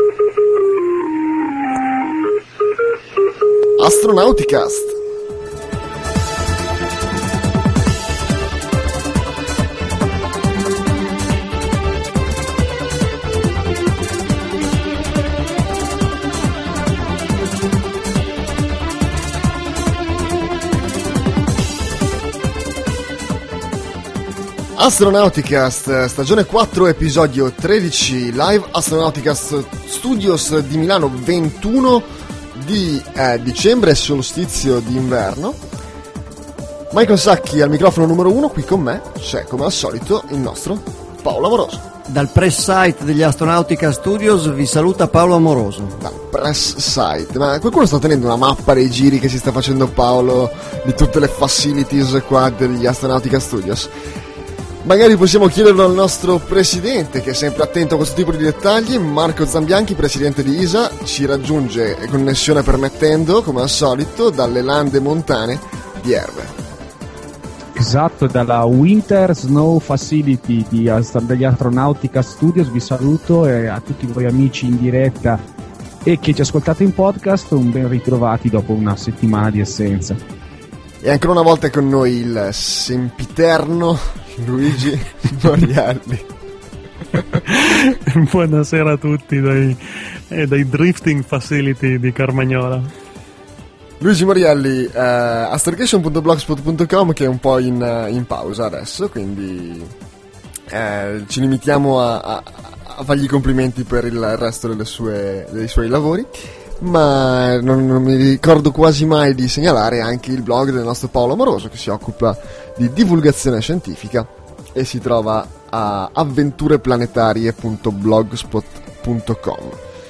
Astronauticast. Astronauticast, stagione 4, episodio 13, live Astronauticast Studios di Milano, 21 di dicembre, solstizio d'inverno. Michael Sacchi al microfono numero 1, qui con me c'è come al solito il nostro Paolo Amoroso. Dal press site degli Astronauticast Studios vi saluta Paolo Amoroso. Dal press site, ma qualcuno sta tenendo una mappa dei giri che si sta facendo Paolo di tutte le facilities qua degli Astronauticast Studios? Magari possiamo chiederlo al nostro presidente, che è sempre attento a questo tipo di dettagli. Marco Zambianchi, presidente di ISA, ci raggiunge, connessione permettendo, come al solito, dalle lande montane di Erbe. Esatto, dalla Winter Snow Facility degli Astronautica Studios vi saluto, e a tutti voi amici in diretta e che ci ascoltate in podcast, un ben ritrovati dopo una settimana di assenza. E ancora una volta è con noi il sempiterno Luigi Moriardi. Buonasera a tutti dai drifting facility di Carmagnola. Luigi Moriardi, astrogation.blogspot.com, che è un po' in pausa adesso, quindi ci limitiamo a fargli complimenti per il resto dei suoi lavori. Ma non mi ricordo quasi mai di segnalare anche il blog del nostro Paolo Amoroso, che si occupa di divulgazione scientifica e si trova a avventureplanetarie.blogspot.com.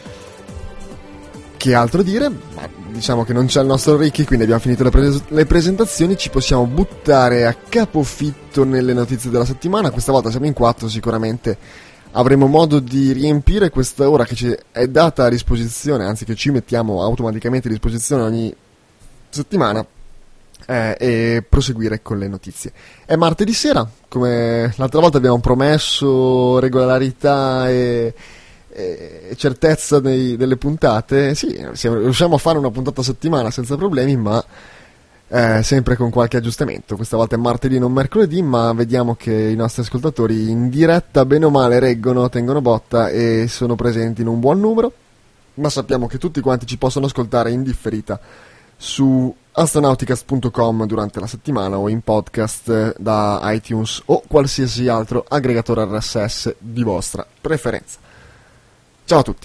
Che altro dire? Ma diciamo che non c'è il nostro Ricky, quindi abbiamo finito le presentazioni, ci possiamo buttare a capofitto nelle notizie della settimana. Questa volta siamo in 4, sicuramente avremo modo di riempire questa ora che ci è data a disposizione, anzi che ci mettiamo automaticamente a disposizione ogni settimana, e proseguire con le notizie. È martedì sera, come l'altra volta abbiamo promesso regolarità e certezza delle puntate. Sì, riusciamo a fare una puntata a settimana senza problemi, ma sempre con qualche aggiustamento. Questa volta è martedì, non mercoledì, ma vediamo che i nostri ascoltatori in diretta bene o male tengono botta e sono presenti in un buon numero. Ma sappiamo che tutti quanti ci possono ascoltare in differita su astronauticast.com durante la settimana o in podcast da iTunes o qualsiasi altro aggregatore RSS di vostra preferenza. Ciao a tutti.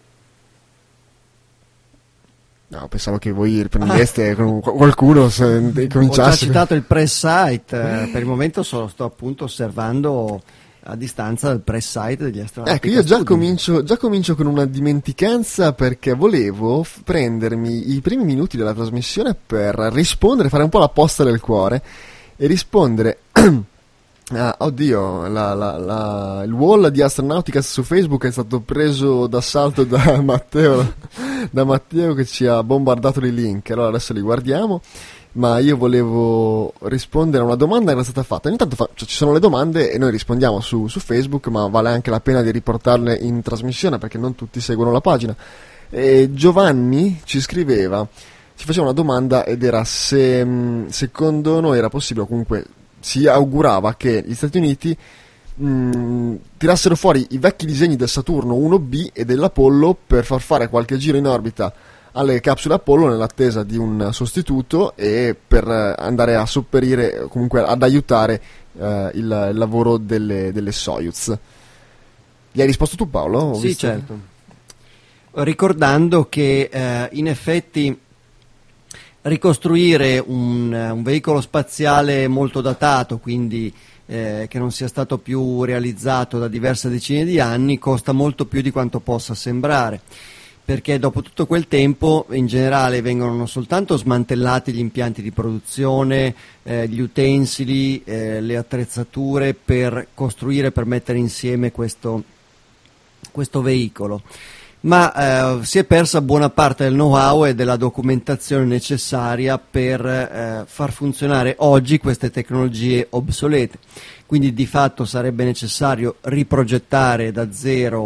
No, pensavo che voi riprendeste con qualcuno se cominciasse. Ho già citato il press site, per il momento sto appunto osservando a distanza dal press site degli Astronautica. Ecco, io già comincio con una dimenticanza, perché volevo prendermi i primi minuti della trasmissione per rispondere, fare un po' la posta del cuore e rispondere. Oddio, il wall di Astronautica su Facebook è stato preso d'assalto da Matteo che ci ha bombardato di link, allora adesso li guardiamo, ma io volevo rispondere a una domanda che era stata fatta. Ogni tanto ci sono le domande e noi rispondiamo su Facebook, ma vale anche la pena di riportarle in trasmissione perché non tutti seguono la pagina. E Giovanni ci faceva una domanda ed era se secondo noi era possibile, o comunque si augurava, che gli Stati Uniti tirassero fuori i vecchi disegni del Saturno 1B e dell'Apollo per far fare qualche giro in orbita alle capsule Apollo nell'attesa di un sostituto e per andare a sopperire, comunque ad aiutare il lavoro delle Soyuz. Gli hai risposto tu, Paolo? Sì, certo. Ricordando che in effetti ricostruire un veicolo spaziale molto datato, quindi che non sia stato più realizzato da diverse decine di anni, costa molto più di quanto possa sembrare, perché dopo tutto quel tempo in generale vengono non soltanto smantellati gli impianti di produzione, gli utensili, le attrezzature per costruire, per mettere insieme questo veicolo, ma si è persa buona parte del know-how e della documentazione necessaria per far funzionare oggi queste tecnologie obsolete. Quindi di fatto sarebbe necessario riprogettare da zero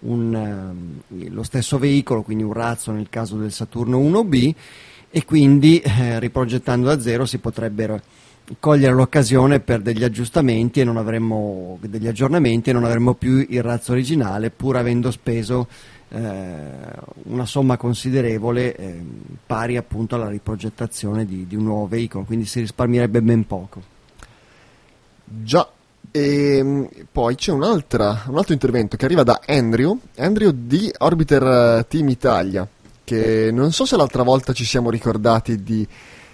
lo stesso veicolo, quindi un razzo nel caso del Saturno 1B, e quindi riprogettando da zero si potrebbero cogliere l'occasione per degli aggiustamenti e degli aggiornamenti, e non avremmo più il razzo originale, pur avendo speso una somma considerevole pari appunto alla riprogettazione di un nuovo veicolo, quindi si risparmierebbe ben poco. Già. E poi c'è un altro intervento che arriva da Andrew di Orbiter Team Italia, che non so se l'altra volta ci siamo ricordati di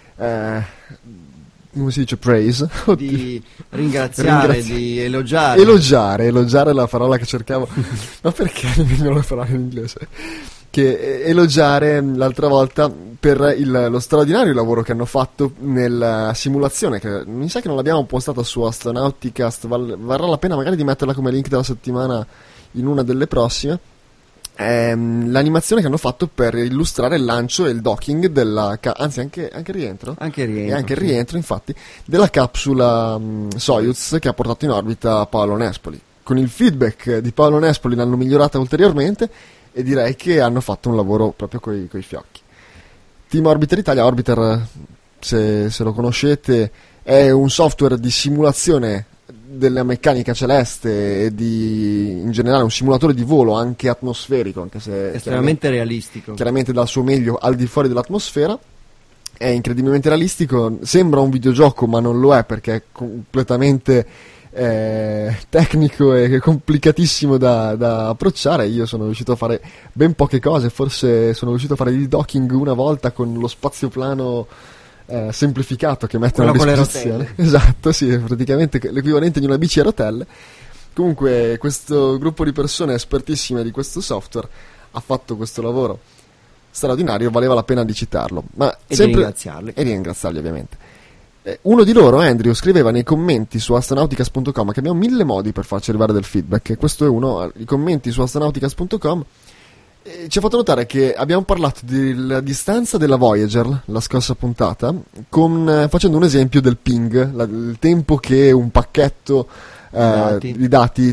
come si dice, praise? Di ringraziare, di elogiare. Elogiare è la parola che cercavo. Ma perché mi vengono le parole in inglese? Che elogiare l'altra volta per lo straordinario lavoro che hanno fatto nella simulazione, che mi sa che non l'abbiamo postata su Astronauticast, varrà la pena magari di metterla come link della settimana in una delle prossime. L'animazione che hanno fatto per illustrare il lancio e il docking anzi anche il rientro? Anche il rientro. E anche il rientro, infatti, della capsula Soyuz che ha portato in orbita Paolo Nespoli. Con il feedback di Paolo Nespoli l'hanno migliorata ulteriormente e direi che hanno fatto un lavoro proprio coi fiocchi. Team Orbiter Italia, Orbiter, se lo conoscete, è un software di simulazione della meccanica celeste e in generale un simulatore di volo anche atmosferico, anche se estremamente realistico, chiaramente dal suo meglio al di fuori dell'atmosfera. È incredibilmente realistico, sembra un videogioco ma non lo è, perché è completamente tecnico e complicatissimo da approcciare. Io sono riuscito a fare ben poche cose, forse sono riuscito a fare il docking una volta con lo spazioplano semplificato che mettono a disposizione. Esatto, sì, è praticamente l'equivalente di una bici a rotelle. Comunque questo gruppo di persone espertissime di questo software ha fatto questo lavoro straordinario, valeva la pena di citarlo. Di ringraziarli. E di ringraziarli, ovviamente. Uno di loro, Andrew, scriveva nei commenti su astronauticas.com che abbiamo 1000 modi per farci arrivare del feedback, e questo è uno. I commenti su astronauticas.com ci ha fatto notare che abbiamo parlato della distanza della Voyager la scorsa puntata, facendo un esempio del ping, il tempo che un pacchetto di dati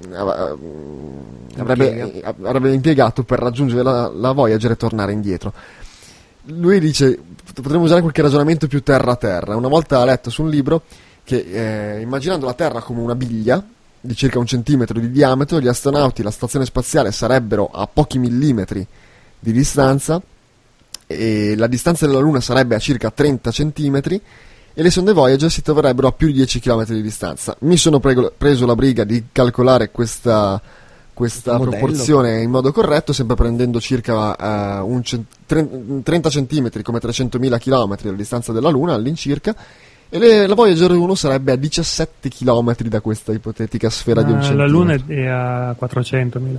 avrebbe impiegato per raggiungere la Voyager e tornare indietro. Lui dice: potremmo usare qualche ragionamento più terra-terra. Una volta ha letto su un libro che immaginando la Terra come una biglia di circa 1 centimetro di diametro, gli astronauti, la stazione spaziale sarebbero a pochi millimetri di distanza e la distanza della Luna sarebbe a circa 30 centimetri e le sonde Voyager si troverebbero a più di 10 km di distanza. Mi sono preso la briga di calcolare questa proporzione in modo corretto, sempre prendendo circa 30 centimetri come 300.000 km la distanza della Luna all'incirca, e la Voyager 1 sarebbe a 17 km da questa ipotetica sfera di 1 centimetro. La Luna è a 400.000.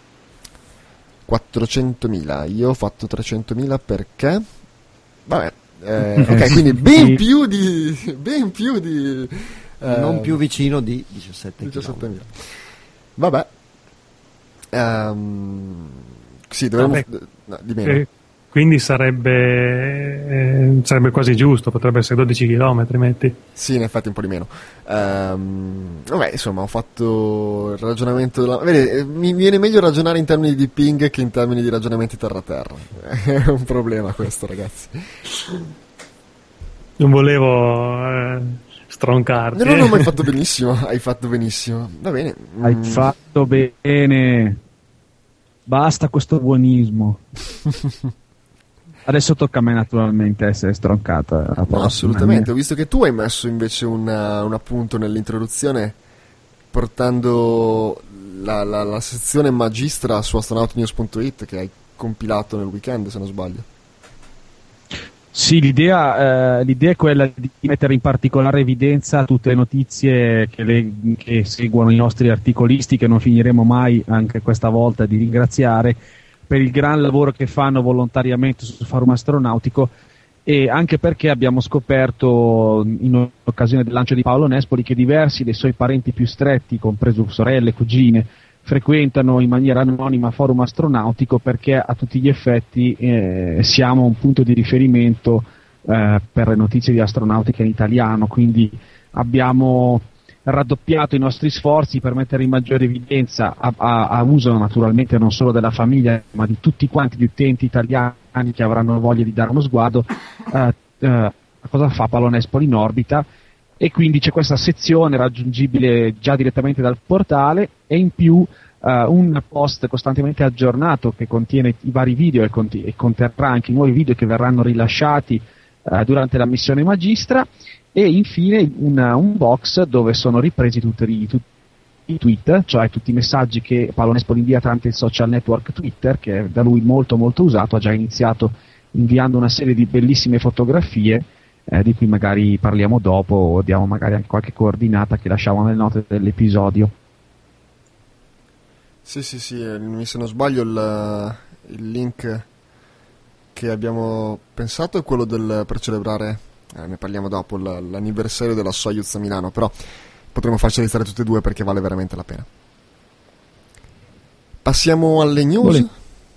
400.000, io ho fatto 300.000 perché? Vabbè, ok, quindi ben più di non più vicino di 17.000. Vabbè. Sì, dovremmo di meno. Quindi sarebbe quasi giusto, potrebbe essere 12 km, metti. Sì, in effetti un po' di meno. Vabbè, insomma, ho fatto il ragionamento vedi, mi viene meglio ragionare in termini di ping che in termini di ragionamenti terra-terra. È un problema questo, ragazzi. Non volevo stroncarti. No, ma hai fatto benissimo, Va bene. Hai fatto bene. Basta questo buonismo. Adesso tocca a me naturalmente essere stroncata. No, assolutamente, ho visto che tu hai messo invece un appunto nell'introduzione portando la sezione magistra su astronautnews.it che hai compilato nel weekend, se non sbaglio. Sì, l'idea è quella di mettere in particolare evidenza tutte le notizie che seguono i nostri articolisti, che non finiremo mai anche questa volta di ringraziare per il gran lavoro che fanno volontariamente sul forum astronautico, e anche perché abbiamo scoperto in occasione del lancio di Paolo Nespoli che diversi dei suoi parenti più stretti, compreso sorelle, cugine, frequentano in maniera anonima forum astronautico, perché a tutti gli effetti siamo un punto di riferimento per le notizie di astronautica in italiano, quindi abbiamo raddoppiato i nostri sforzi per mettere in maggiore evidenza a uso naturalmente non solo della famiglia ma di tutti quanti gli utenti italiani che avranno voglia di dare uno sguardo cosa fa Pallonespoli in orbita, e quindi c'è questa sezione raggiungibile già direttamente dal portale e in più un post costantemente aggiornato che contiene i vari video e conterrà anche i nuovi video che verranno rilasciati durante la missione Magistra, e infine un box dove sono ripresi tutti i tweet, cioè tutti i messaggi che Pallonespoli invia tramite il social network Twitter, che è da lui molto molto usato. Ha già iniziato inviando una serie di bellissime fotografie di cui magari parliamo dopo, o diamo magari anche qualche coordinata che lasciamo nelle note dell'episodio. Sì, se non sbaglio il link che abbiamo pensato è quello per celebrare, ne parliamo dopo, l'anniversario della Soyuz a Milano, però potremmo farci restare tutte e due perché vale veramente la pena. Passiamo alle news.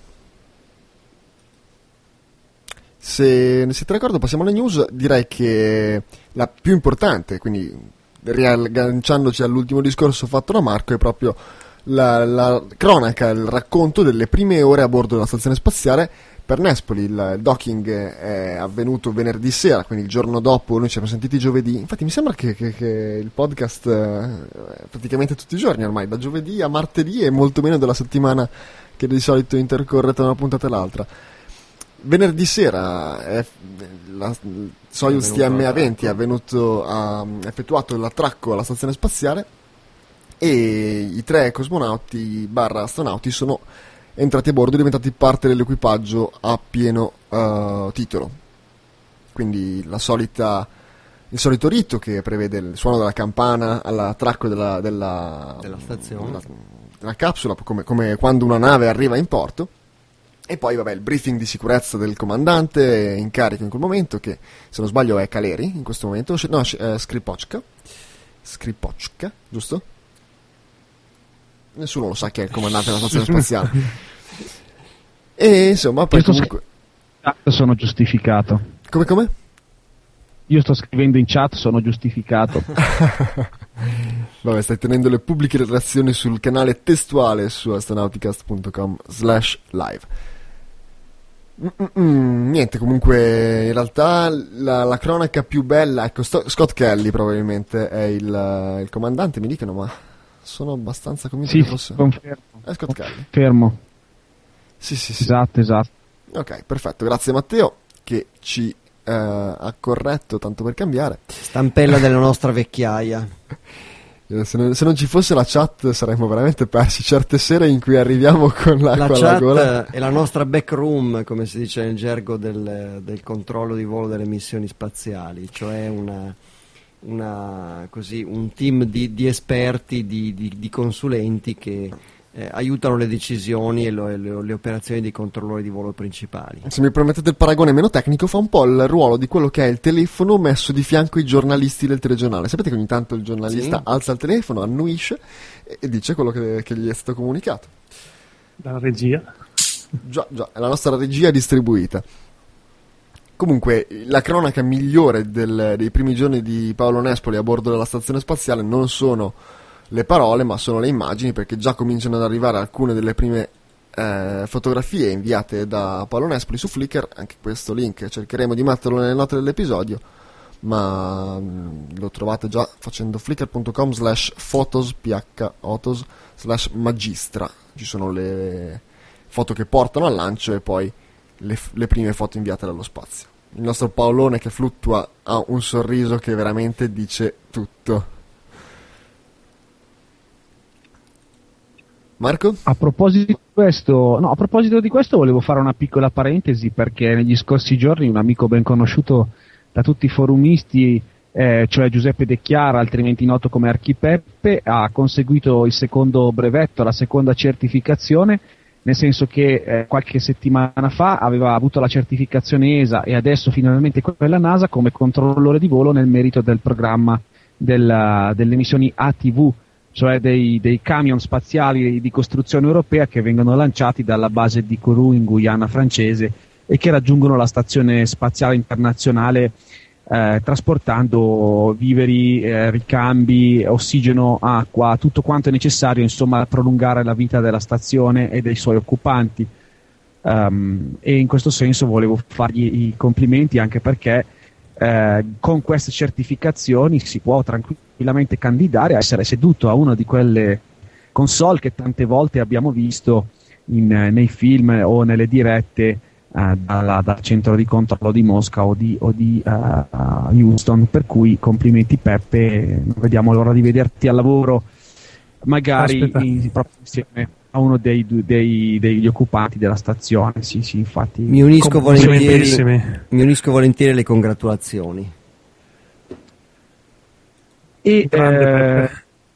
Se siete d'accordo passiamo alle news. Direi che la più importante, quindi riagganciandoci all'ultimo discorso fatto da Marco, è proprio la cronaca, il racconto delle prime ore a bordo della stazione spaziale per Nespoli. Il docking è avvenuto venerdì sera, quindi il giorno dopo. Noi ci siamo sentiti giovedì, infatti mi sembra che il podcast praticamente tutti i giorni ormai, da giovedì a martedì, e molto meno della settimana che di solito intercorre tra una puntata e l'altra. Venerdì sera la Soyuz TMA-20 ha effettuato l'attracco alla stazione spaziale e i 3 cosmonauti / astronauti sono entrati a bordo e diventati parte dell'equipaggio a pieno titolo. Quindi il solito rito che prevede il suono della campana all'attracco della stazione, della capsula, come quando una nave arriva in porto. E poi il briefing di sicurezza del comandante in carico in quel momento, che se non sbaglio è Caleri in questo momento, no, Skripocka, giusto? Nessuno lo sa chi è il comandante della stazione spaziale. E insomma poi comunque sono giustificato. Come? Io sto scrivendo in chat, sono giustificato. Vabbè, stai tenendo le pubbliche relazioni sul canale testuale su astronauticast.com/live. Niente, comunque in realtà la cronaca più bella, ecco, Scott Kelly probabilmente è il comandante, mi dicono, ma sono abbastanza convinto che fosse. Confermo. È Scott Kelly. Fermo. Sì. Esatto. Ok, perfetto, grazie Matteo che ci ha corretto tanto per cambiare. Stampella della nostra vecchiaia. Se non ci fosse la chat saremmo veramente persi certe sere in cui arriviamo con l'acqua alla gola. La chat è la nostra backroom, come si dice nel gergo del controllo di volo delle missioni spaziali, cioè un team di esperti, di consulenti che aiutano le decisioni e le operazioni dei controllori di volo principali. Se mi permettete il paragone meno tecnico, fa un po' il ruolo di quello che è il telefono messo di fianco ai giornalisti del telegiornale. Sapete che ogni tanto il giornalista alza il telefono, annuisce e dice quello che gli è stato comunicato. La regia. Già, è la nostra regia distribuita. Comunque, la cronaca migliore dei primi giorni di Paolo Nespoli a bordo della stazione spaziale non sono le parole, ma sono le immagini, perché già cominciano ad arrivare alcune delle prime fotografie inviate da Paolo Nespoli su Flickr. Anche questo link cercheremo di metterlo nelle note dell'episodio, ma lo trovate già facendo flickr.com/photos/magistra. Ci sono le foto che portano al lancio e poi le prime foto inviate dallo spazio. Il nostro Paolone che fluttua ha un sorriso che veramente dice tutto. Marco? A proposito di questo volevo fare una piccola parentesi, perché negli scorsi giorni un amico ben conosciuto da tutti i forumisti, cioè Giuseppe De Chiara, altrimenti noto come Archipeppe, ha conseguito il secondo brevetto, la seconda certificazione, nel senso che qualche settimana fa aveva avuto la certificazione ESA e adesso finalmente quella NASA come controllore di volo nel merito del programma delle missioni ATV, cioè dei camion spaziali di costruzione europea che vengono lanciati dalla base di Kourou in Guyana francese e che raggiungono la stazione spaziale internazionale trasportando viveri, ricambi, ossigeno, acqua, tutto quanto è necessario, insomma, a prolungare la vita della stazione e dei suoi occupanti. E in questo senso volevo fargli i complimenti, anche perché con queste certificazioni si può tranquillamente candidare a essere seduto a una di quelle console che tante volte abbiamo visto nei film o nelle dirette dal centro di controllo di Mosca o di Houston, per cui complimenti Peppe, non vediamo l'ora di vederti al lavoro, magari proprio insieme a uno degli occupanti della stazione. Sì, infatti mi unisco volentieri alle congratulazioni. E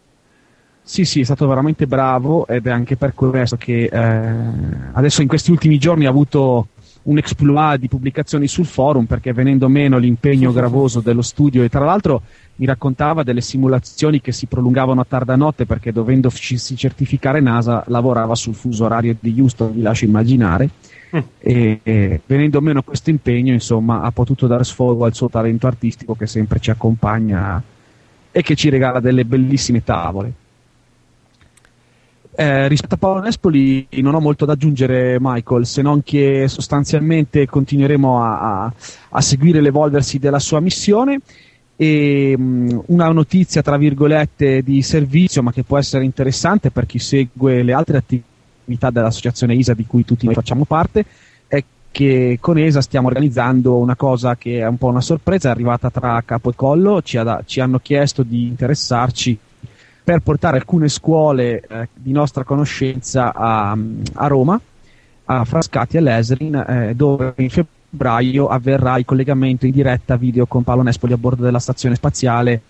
sì, è stato veramente bravo, ed è anche per questo che adesso in questi ultimi giorni ha avuto un exploit di pubblicazioni sul forum, perché venendo meno l'impegno gravoso dello studio, e tra l'altro mi raccontava delle simulazioni che si prolungavano a tarda notte, perché dovendosi certificare NASA lavorava sul fuso orario di Houston, vi lascio immaginare, e venendo meno questo impegno, insomma, ha potuto dare sfogo al suo talento artistico che sempre ci accompagna e che ci regala delle bellissime tavole. Rispetto a Paolo Nespoli non ho molto da aggiungere, Michael, se non che sostanzialmente continueremo a seguire l'evolversi della sua missione. E una notizia tra virgolette di servizio, ma che può essere interessante per chi segue le altre attività dell'associazione ESA, di cui tutti noi facciamo parte, è che con ESA stiamo organizzando una cosa che è un po' una sorpresa, è arrivata tra capo e collo. Ci hanno chiesto di interessarci per portare alcune scuole di nostra conoscenza a Roma, a Frascati e all'Esrin, dove in febbraio avverrà il collegamento in diretta video con Paolo Nespoli a bordo della stazione spaziale,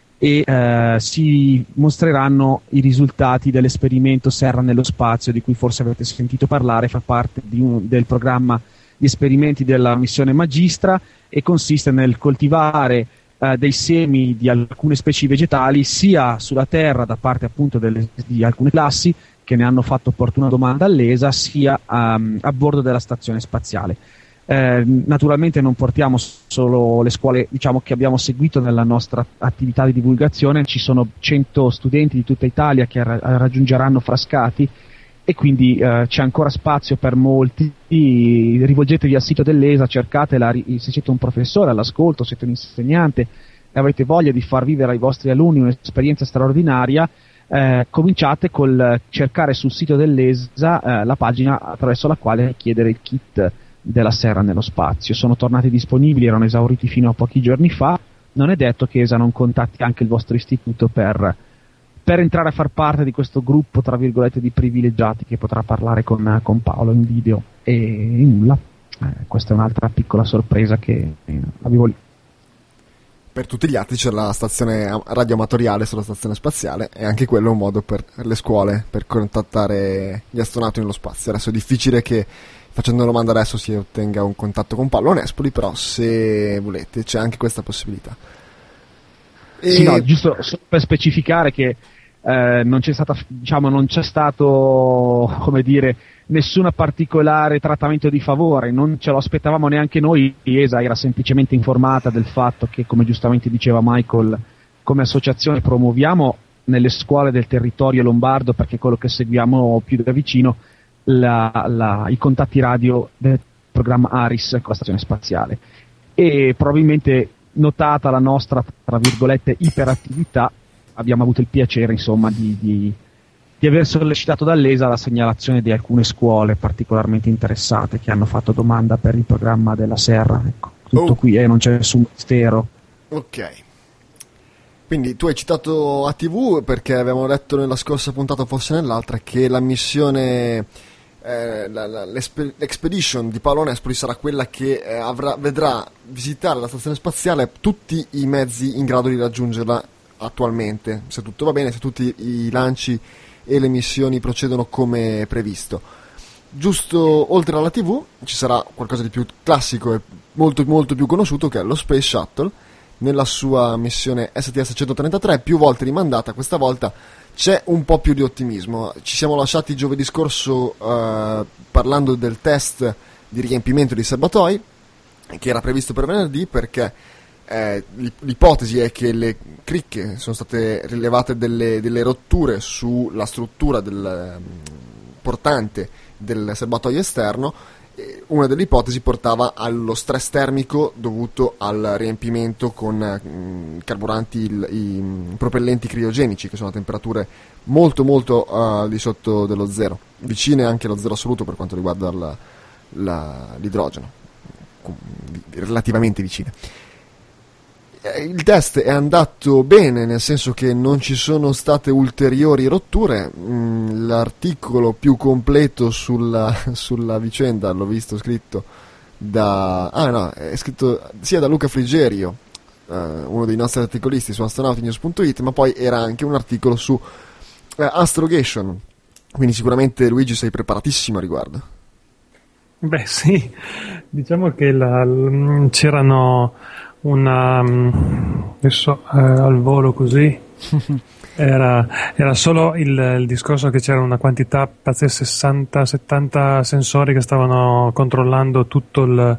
e si mostreranno i risultati dell'esperimento Serra nello spazio, di cui forse avete sentito parlare. Fa parte del programma di esperimenti della missione Magistra, e consiste nel coltivare dei semi di alcune specie vegetali sia sulla Terra da parte appunto di alcune classi che ne hanno fatto opportuna domanda all'ESA, sia a bordo della stazione spaziale. Naturalmente non portiamo solo le scuole, diciamo, che abbiamo seguito nella nostra attività di divulgazione, ci sono 100 studenti di tutta Italia che raggiungeranno Frascati, e quindi c'è ancora spazio per molti. Rivolgetevi al sito dell'ESA, cercatela, se siete un professore all'ascolto, siete un insegnante e avete voglia di far vivere ai vostri alunni un'esperienza straordinaria, cominciate col cercare sul sito dell'ESA la pagina attraverso la quale chiedere il kit della Serra nello spazio. Sono tornati disponibili, erano esauriti fino a pochi giorni fa. Non è detto che ESA non contatti anche il vostro istituto per entrare a far parte di questo gruppo tra virgolette di privilegiati che potrà parlare con Paolo in video. E nulla, questa è un'altra piccola sorpresa che avevo lì. Per tutti gli altri c'è la stazione radioamatoriale sulla stazione spaziale, e anche quello è un modo per le scuole per contattare gli astronauti nello spazio. Adesso è difficile che facendo una domanda adesso si ottenga un contatto con Paolo Nespoli, però se volete c'è anche questa possibilità. Sì, no, giusto per specificare che non c'è stato, come dire, nessun particolare trattamento di favore, non ce lo aspettavamo neanche noi. ESA era semplicemente informata del fatto che, come giustamente diceva Michael, come associazione promuoviamo nelle scuole del territorio lombardo, perché è quello che seguiamo più da vicino, i contatti radio del programma ARIS con la stazione spaziale, e probabilmente notata la nostra, tra virgolette, iperattività, abbiamo avuto il piacere, insomma, di aver sollecitato dall'ESA la segnalazione di alcune scuole particolarmente interessate che hanno fatto domanda per il programma della Serra. Ecco, tutto qui, non c'è nessun mistero. Ok. Quindi tu hai citato ATV perché avevamo detto nella scorsa puntata, forse nell'altra, che la missione l'expedition di Paolo Nespoli sarà quella che vedrà visitare la stazione spaziale tutti i mezzi in grado di raggiungerla attualmente, se tutto va bene, se tutti i lanci e le missioni procedono come previsto. Giusto, oltre alla TV ci sarà qualcosa di più classico e molto molto più conosciuto, che è lo Space Shuttle nella sua missione STS-133, più volte rimandata. Questa volta c'è un po' più di ottimismo. Ci siamo lasciati giovedì scorso parlando del test di riempimento dei serbatoi, che era previsto per venerdì, perché l'ipotesi è che le cricche sono state rilevate delle rotture sulla struttura del portante del serbatoio esterno. Una delle ipotesi portava allo stress termico dovuto al riempimento con carburanti, i propellenti criogenici, che sono a temperature molto molto al di sotto dello zero, vicine anche allo zero assoluto per quanto riguarda l'idrogeno, relativamente vicine. Il test è andato bene, nel senso che non ci sono state ulteriori rotture. L'articolo più completo sulla vicenda l'ho visto scritto è scritto sia da Luca Frigerio, uno dei nostri articolisti su astronautinews.it, ma poi era anche un articolo su Astrogation, quindi sicuramente Luigi sei preparatissimo a riguardo. Beh sì, diciamo che c'erano adesso al volo così era solo il discorso che c'era una quantità pazzesca, 60-70 sensori che stavano controllando tutto il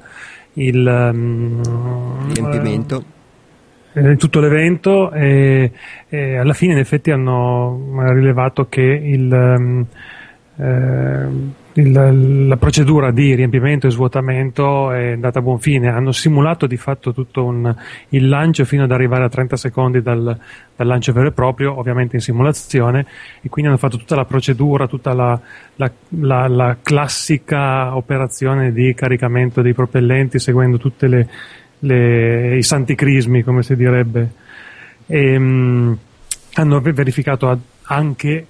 riempimento, tutto l'evento, e alla fine in effetti hanno rilevato che la procedura di riempimento e svuotamento è andata a buon fine. Hanno simulato di fatto tutto il lancio fino ad arrivare a 30 secondi dal lancio vero e proprio, ovviamente in simulazione, e quindi hanno fatto tutta la procedura, tutta la classica operazione di caricamento dei propellenti, seguendo tutte i santi crismi, come si direbbe, e hanno verificato anche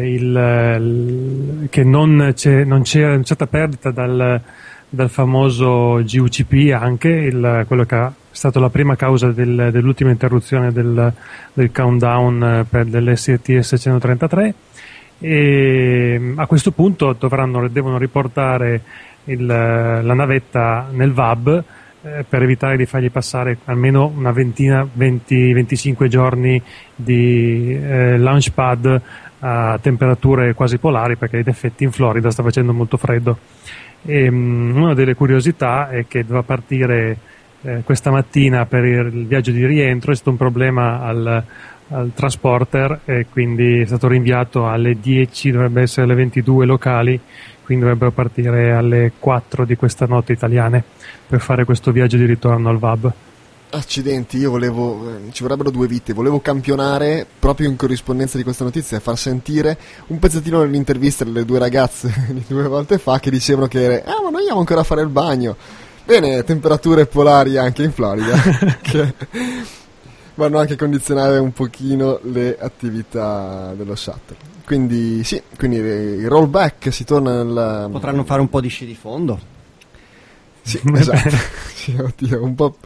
che non c'è una certa perdita dal famoso GUCP, anche quello che è stato la prima causa dell'ultima interruzione del countdown dell'STS 133, e a questo punto devono riportare la navetta nel VAB, per evitare di fargli passare almeno una 20-25 giorni di launchpad a temperature quasi polari, perché in effetti in Florida sta facendo molto freddo. E una delle curiosità è che doveva partire questa mattina per il viaggio di rientro. È stato un problema al transporter, e quindi è stato rinviato alle 10, dovrebbe essere alle 22 locali, quindi dovrebbero partire alle 4 di questa notte italiane per fare questo viaggio di ritorno al VAB. Accidenti, ci vorrebbero 2 vite. Volevo campionare proprio in corrispondenza di questa notizia e far sentire un pezzettino dell'intervista delle 2 ragazze di 2 volte fa che dicevano che ma noi andiamo ancora a fare il bagno. Bene, temperature polari anche in Florida che vanno anche a condizionare un pochino le attività dello shuttle. Quindi il rollback si torna potranno fare un po' di sci di fondo. Sì, esatto. Sì, oddio,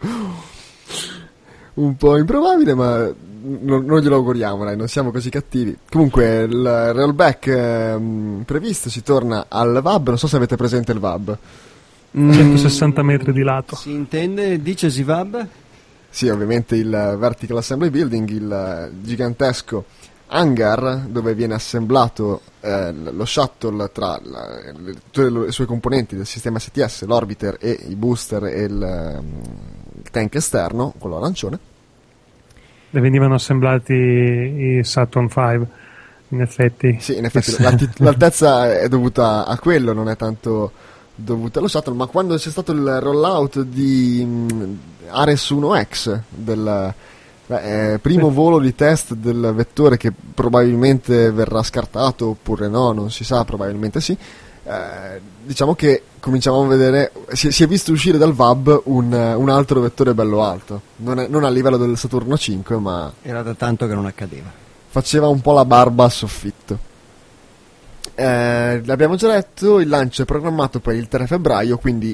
un po' improbabile, ma non glielo auguriamo, dai, non siamo così cattivi. Comunque il rollback previsto, si torna al VAB. Non so se avete presente il VAB. 160 metri di lato. Si intende, dice VAB? Sì, ovviamente il Vertical Assembly Building, il gigantesco hangar dove viene assemblato lo shuttle tra tutte le sue componenti del sistema STS, l'orbiter e i booster e il tank esterno, quello arancione. E venivano assemblati i Saturn V, in effetti. Sì, in effetti l'altezza è dovuta a quello, non è tanto dovuta allo shuttle, ma quando c'è stato il rollout di Ares 1X del primo volo di test del vettore, che probabilmente verrà scartato oppure no, non si sa, probabilmente sì, diciamo che cominciamo a vedere, si è visto uscire dal VAB un altro vettore bello alto, non a livello del Saturno 5, ma era da tanto che non accadeva, faceva un po' la barba al soffitto. L'abbiamo già detto, il lancio è programmato per il 3 febbraio, quindi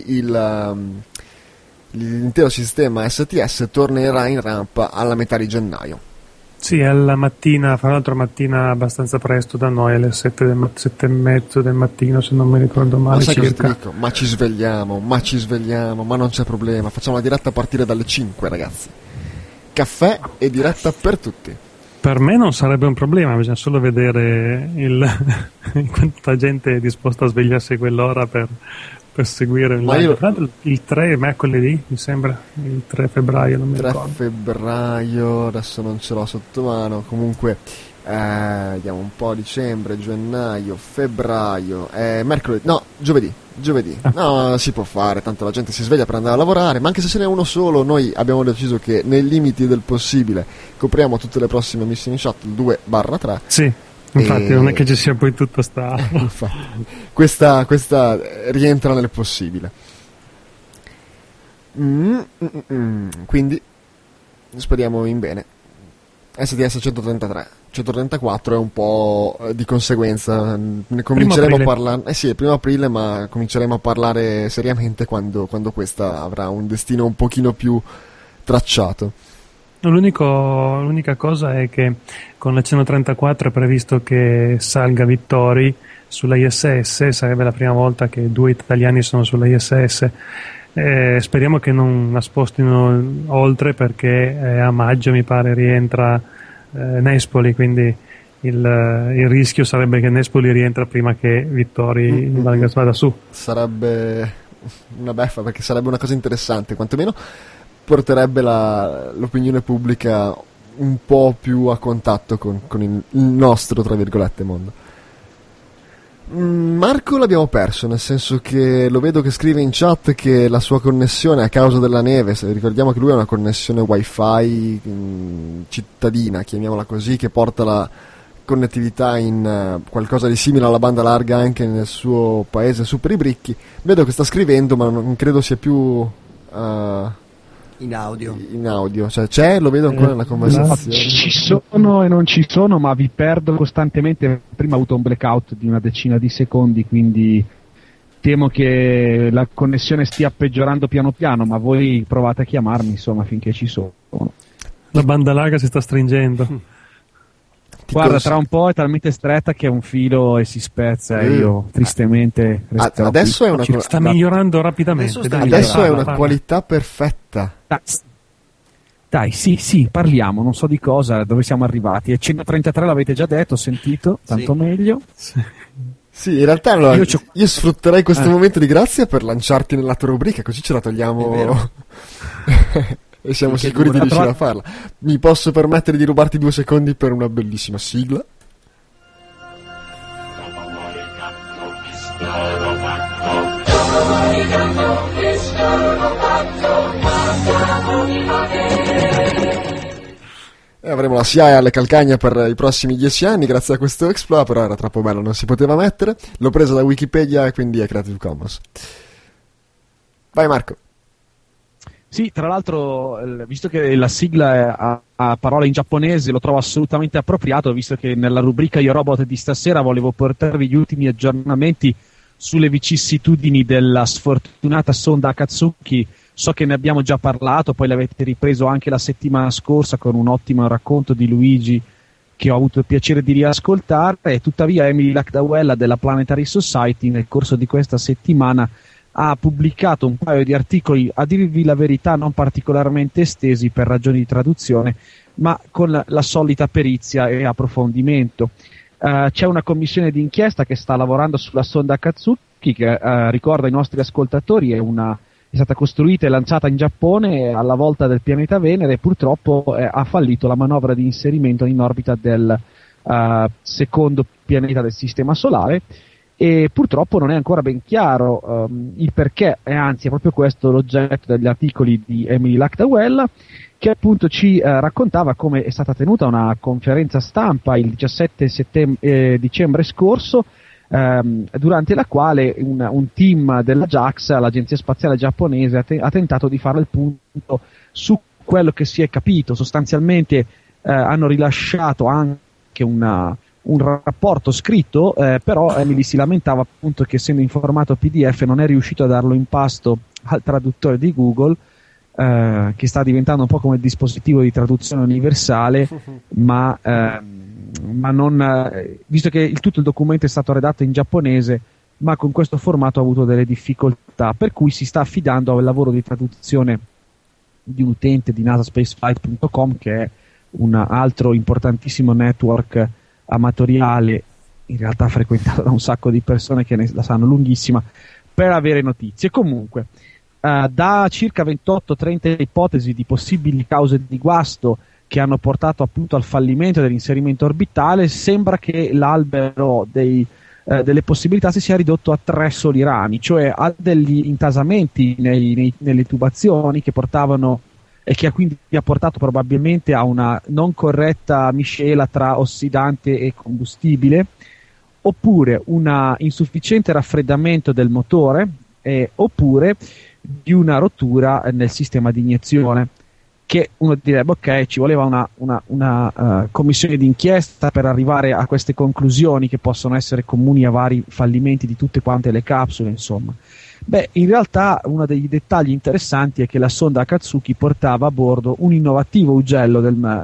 l'intero sistema STS tornerà in rampa alla metà di gennaio. Sì, alla mattina, fra l'altro mattina abbastanza presto da noi, alle 7 e mezzo del mattino, se non mi ricordo male. Ma sai cosa circa. ti dico? Ma ci svegliamo, ma non c'è problema, facciamo la diretta a partire dalle 5, ragazzi. Caffè e diretta per tutti. Per me non sarebbe un problema, bisogna solo vedere quanta gente è disposta a svegliarsi a quell'ora per seguire il live. Il 3 è mercoledì, mi sembra, il 3 febbraio, non mi ricordo. 3 febbraio, adesso non ce l'ho sotto mano, comunque vediamo un po', dicembre, gennaio, febbraio, mercoledì, no, giovedì. No, si può fare, tanto la gente si sveglia per andare a lavorare, ma anche se ce n'è uno solo, noi abbiamo deciso che nei limiti del possibile copriamo tutte le prossime missioni shuttle 2/3. Sì, infatti non è che ci sia poi tutto questa rientra nel possibile. Quindi speriamo in bene. STS 134 è un po' di conseguenza, ne cominceremo a parlare, sì, il 1 aprile, ma cominceremo a parlare seriamente quando questa avrà un destino un pochino più tracciato. L'unica cosa è che con la 134 è previsto che salga Vittori sulla ISS, sarebbe la prima volta che 2 italiani sono sulla ISS. Speriamo che non la spostino oltre, perché a maggio mi pare rientra Nespoli, quindi il rischio sarebbe che Nespoli rientra prima che Vittori vada su. Sarebbe una beffa, perché sarebbe una cosa interessante, quantomeno porterebbe l'opinione pubblica un po' più a contatto con il nostro, tra virgolette, mondo. Marco l'abbiamo perso, nel senso che lo vedo che scrive in chat che la sua connessione a causa della neve, se ricordiamo che lui ha una connessione wifi cittadina, chiamiamola così, che porta la connettività in qualcosa di simile alla banda larga anche nel suo paese su per i bricchi. Vedo che sta scrivendo, ma non credo sia più in audio, cioè c'è, lo vedo ancora nella conversazione. Ci sono e non ci sono, ma vi perdo costantemente. Prima ho avuto un blackout di una decina di secondi, quindi temo che la connessione stia peggiorando piano piano, ma voi provate a chiamarmi, insomma, finché ci sono. La banda larga si sta stringendo. Guarda, tra un po' è talmente stretta che è un filo e si spezza, e io tristemente adesso è sta migliorando rapidamente. Adesso è una qualità perfetta. Dai, sì, parliamo, non so di cosa, dove siamo arrivati. E 133 l'avete già detto, ho sentito, tanto meglio. Sì, in realtà allora, io sfrutterei questo momento di grazia per lanciarti nella tua rubrica, così ce la togliamo. E siamo sicuri di riuscire a farla. Mi posso permettere di rubarti 2 secondi per una bellissima sigla? E avremo la SIAE alle calcagna per i prossimi 10 anni grazie a questo exploit, però era troppo bello, non si poteva mettere. L'ho presa da Wikipedia e quindi è Creative Commons. Vai Marco. Sì, tra l'altro, visto che la sigla ha parole in giapponese, lo trovo assolutamente appropriato, visto che nella rubrica Io Robot di stasera volevo portarvi gli ultimi aggiornamenti sulle vicissitudini della sfortunata sonda Akatsuki. So che ne abbiamo già parlato, poi l'avete ripreso anche la settimana scorsa con un ottimo racconto di Luigi che ho avuto il piacere di riascoltare, e tuttavia Emily Lacdawella della Planetary Society nel corso di questa settimana ha pubblicato un paio di articoli, a dirvi la verità non particolarmente estesi per ragioni di traduzione, ma con la solita perizia e approfondimento. C'è una commissione d'inchiesta che sta lavorando sulla sonda Akatsuki che, ricordo ai nostri ascoltatori, è stata costruita e lanciata in Giappone alla volta del pianeta Venere, e purtroppo ha fallito la manovra di inserimento in orbita del secondo pianeta del Sistema Solare, e purtroppo non è ancora ben chiaro il perché, e anzi è proprio questo l'oggetto degli articoli di Emily Lacdawella, che appunto ci raccontava come è stata tenuta una conferenza stampa il 17 dicembre scorso, durante la quale un team della JAXA, l'agenzia spaziale giapponese, ha tentato di fare il punto su quello che si è capito. Sostanzialmente hanno rilasciato anche un rapporto scritto, però Emily si lamentava appunto che, essendo in formato PDF, non è riuscito a darlo in pasto al traduttore di Google, che sta diventando un po' come il dispositivo di traduzione universale, ma non, visto che tutto il documento è stato redatto in giapponese, ma con questo formato ha avuto delle difficoltà, per cui si sta affidando al lavoro di traduzione di un utente di nasaspaceflight.com, che è un altro importantissimo network amatoriale, in realtà frequentato da un sacco di persone che la sanno lunghissima, per avere notizie. Comunque, da circa 28-30 ipotesi di possibili cause di guasto che hanno portato appunto al fallimento dell'inserimento orbitale, sembra che l'albero delle possibilità si sia ridotto a 3 soli rami, cioè a degli intasamenti nelle tubazioni che portavano e che quindi ha portato probabilmente a una non corretta miscela tra ossidante e combustibile, oppure un insufficiente raffreddamento del motore, oppure di una rottura nel sistema di iniezione, che uno direbbe ok, ci voleva una commissione d'inchiesta per arrivare a queste conclusioni che possono essere comuni a vari fallimenti di tutte quante le capsule, insomma. Beh, in realtà uno dei dettagli interessanti è che la sonda Akatsuki portava a bordo un innovativo ugello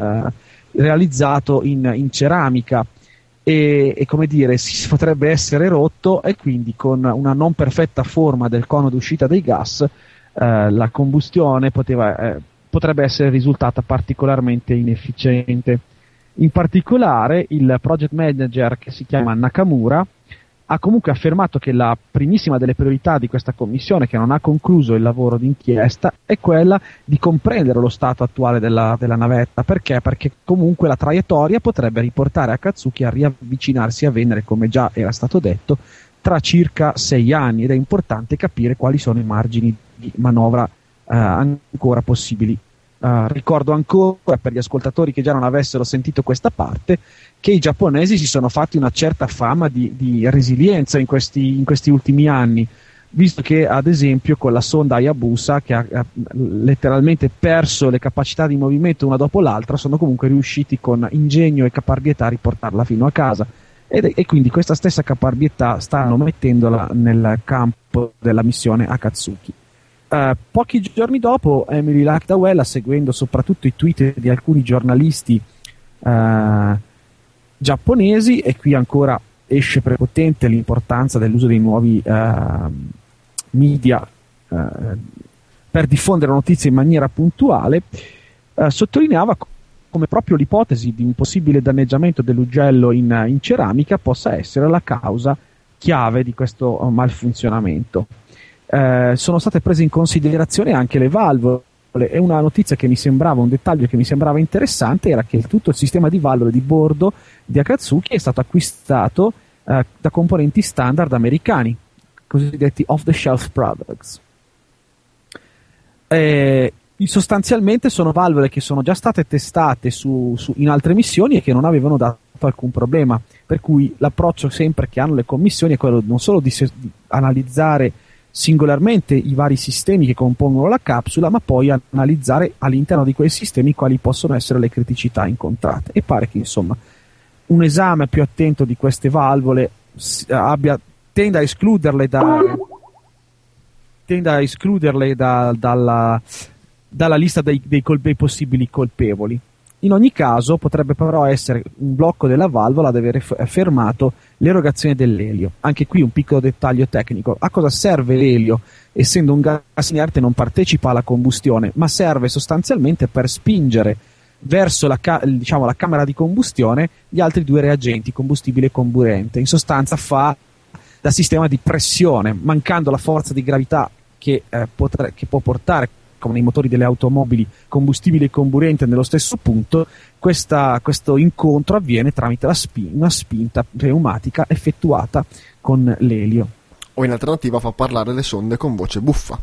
realizzato in ceramica e come dire, si potrebbe essere rotto, e quindi con una non perfetta forma del cono d'uscita dei gas la combustione potrebbe essere risultata particolarmente inefficiente. In particolare il project manager, che si chiama Nakamura, ha comunque affermato che la primissima delle priorità di questa commissione, che non ha concluso il lavoro d'inchiesta, è quella di comprendere lo stato attuale della navetta. Perché? Perché comunque la traiettoria potrebbe riportare Akatsuki a riavvicinarsi a Venere, come già era stato detto, tra circa 6 anni, ed è importante capire quali sono i margini di manovra ancora possibili. Ricordo ancora, per gli ascoltatori che già non avessero sentito questa parte, che i giapponesi si sono fatti una certa fama di resilienza in questi ultimi anni, visto che ad esempio con la sonda Hayabusa, che ha letteralmente perso le capacità di movimento una dopo l'altra, sono comunque riusciti con ingegno e caparbietà a riportarla fino a casa, e quindi questa stessa caparbietà stanno mettendola nel campo della missione Akatsuki. Pochi giorni dopo, Emily Lakdawala, seguendo soprattutto i tweet di alcuni giornalisti giapponesi, e qui ancora esce prepotente l'importanza dell'uso dei nuovi media per diffondere notizie in maniera puntuale, sottolineava come proprio l'ipotesi di un possibile danneggiamento dell'ugello in ceramica possa essere la causa chiave di questo malfunzionamento. Sono state prese in considerazione anche le valvole, e una notizia che mi sembrava, un dettaglio che mi sembrava interessante, era che tutto il sistema di valvole di bordo di Akatsuki è stato acquistato da componenti standard americani, cosiddetti off-the-shelf products. Sostanzialmente sono valvole che sono già state testate in altre missioni e che non avevano dato alcun problema, per cui l'approccio sempre che hanno le commissioni è quello non solo di analizzare singolarmente i vari sistemi che compongono la capsula, ma poi analizzare all'interno di quei sistemi quali possono essere le criticità incontrate. E pare che insomma un esame più attento di queste valvole tenda a escluderle dalla lista dei possibili colpevoli. In ogni caso potrebbe però essere un blocco della valvola ad aver fermato l'erogazione dell'elio. Anche qui un piccolo dettaglio tecnico: a cosa serve l'elio? Essendo un gas inerte non partecipa alla combustione, ma serve sostanzialmente per spingere verso la camera di combustione gli altri 2 reagenti, combustibile e comburente. In sostanza fa da sistema di pressione, mancando la forza di gravità che può portare, come nei motori delle automobili, combustibile e comburente nello stesso punto. Questo incontro avviene tramite una spinta pneumatica effettuata con l'elio. O in alternativa fa parlare le sonde con voce buffa.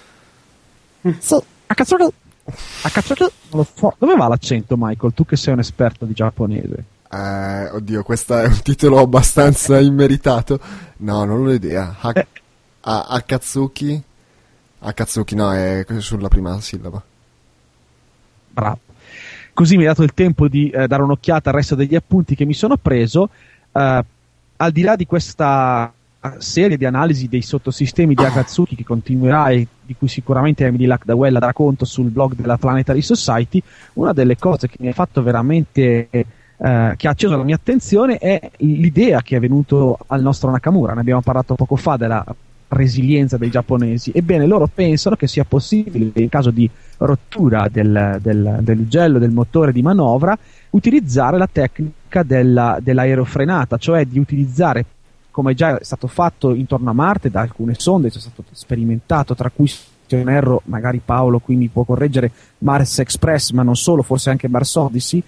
Akatsuki, non lo so. Dove va l'accento, Michael? Tu che sei un esperto di giapponese. Oddio, questo è un titolo abbastanza immeritato. No, non ho idea. Akatsuki? Akatsuki, no, è sulla prima sillaba. Bravo. Così mi hai dato il tempo di dare un'occhiata al resto degli appunti che mi sono preso. Al di là di questa serie di analisi dei sottosistemi di Akatsuki che continuerà e di cui sicuramente Emily Lakdawala darà conto sul blog della Planetary Society, una delle cose che mi ha fatto veramente che ha acceso la mia attenzione è l'idea che è venuto al nostro Nakamura. Ne abbiamo parlato poco fa della resilienza dei giapponesi. Ebbene, loro pensano che sia possibile, in caso di rottura dell'ugello del motore di manovra, utilizzare la tecnica dell'aerofrenata, cioè di utilizzare, come già è stato fatto intorno a Marte da alcune sonde, c'è stato sperimentato, tra cui, se non erro, magari Paolo qui mi può correggere, Mars Express, ma non solo, forse anche Mars Odyssey,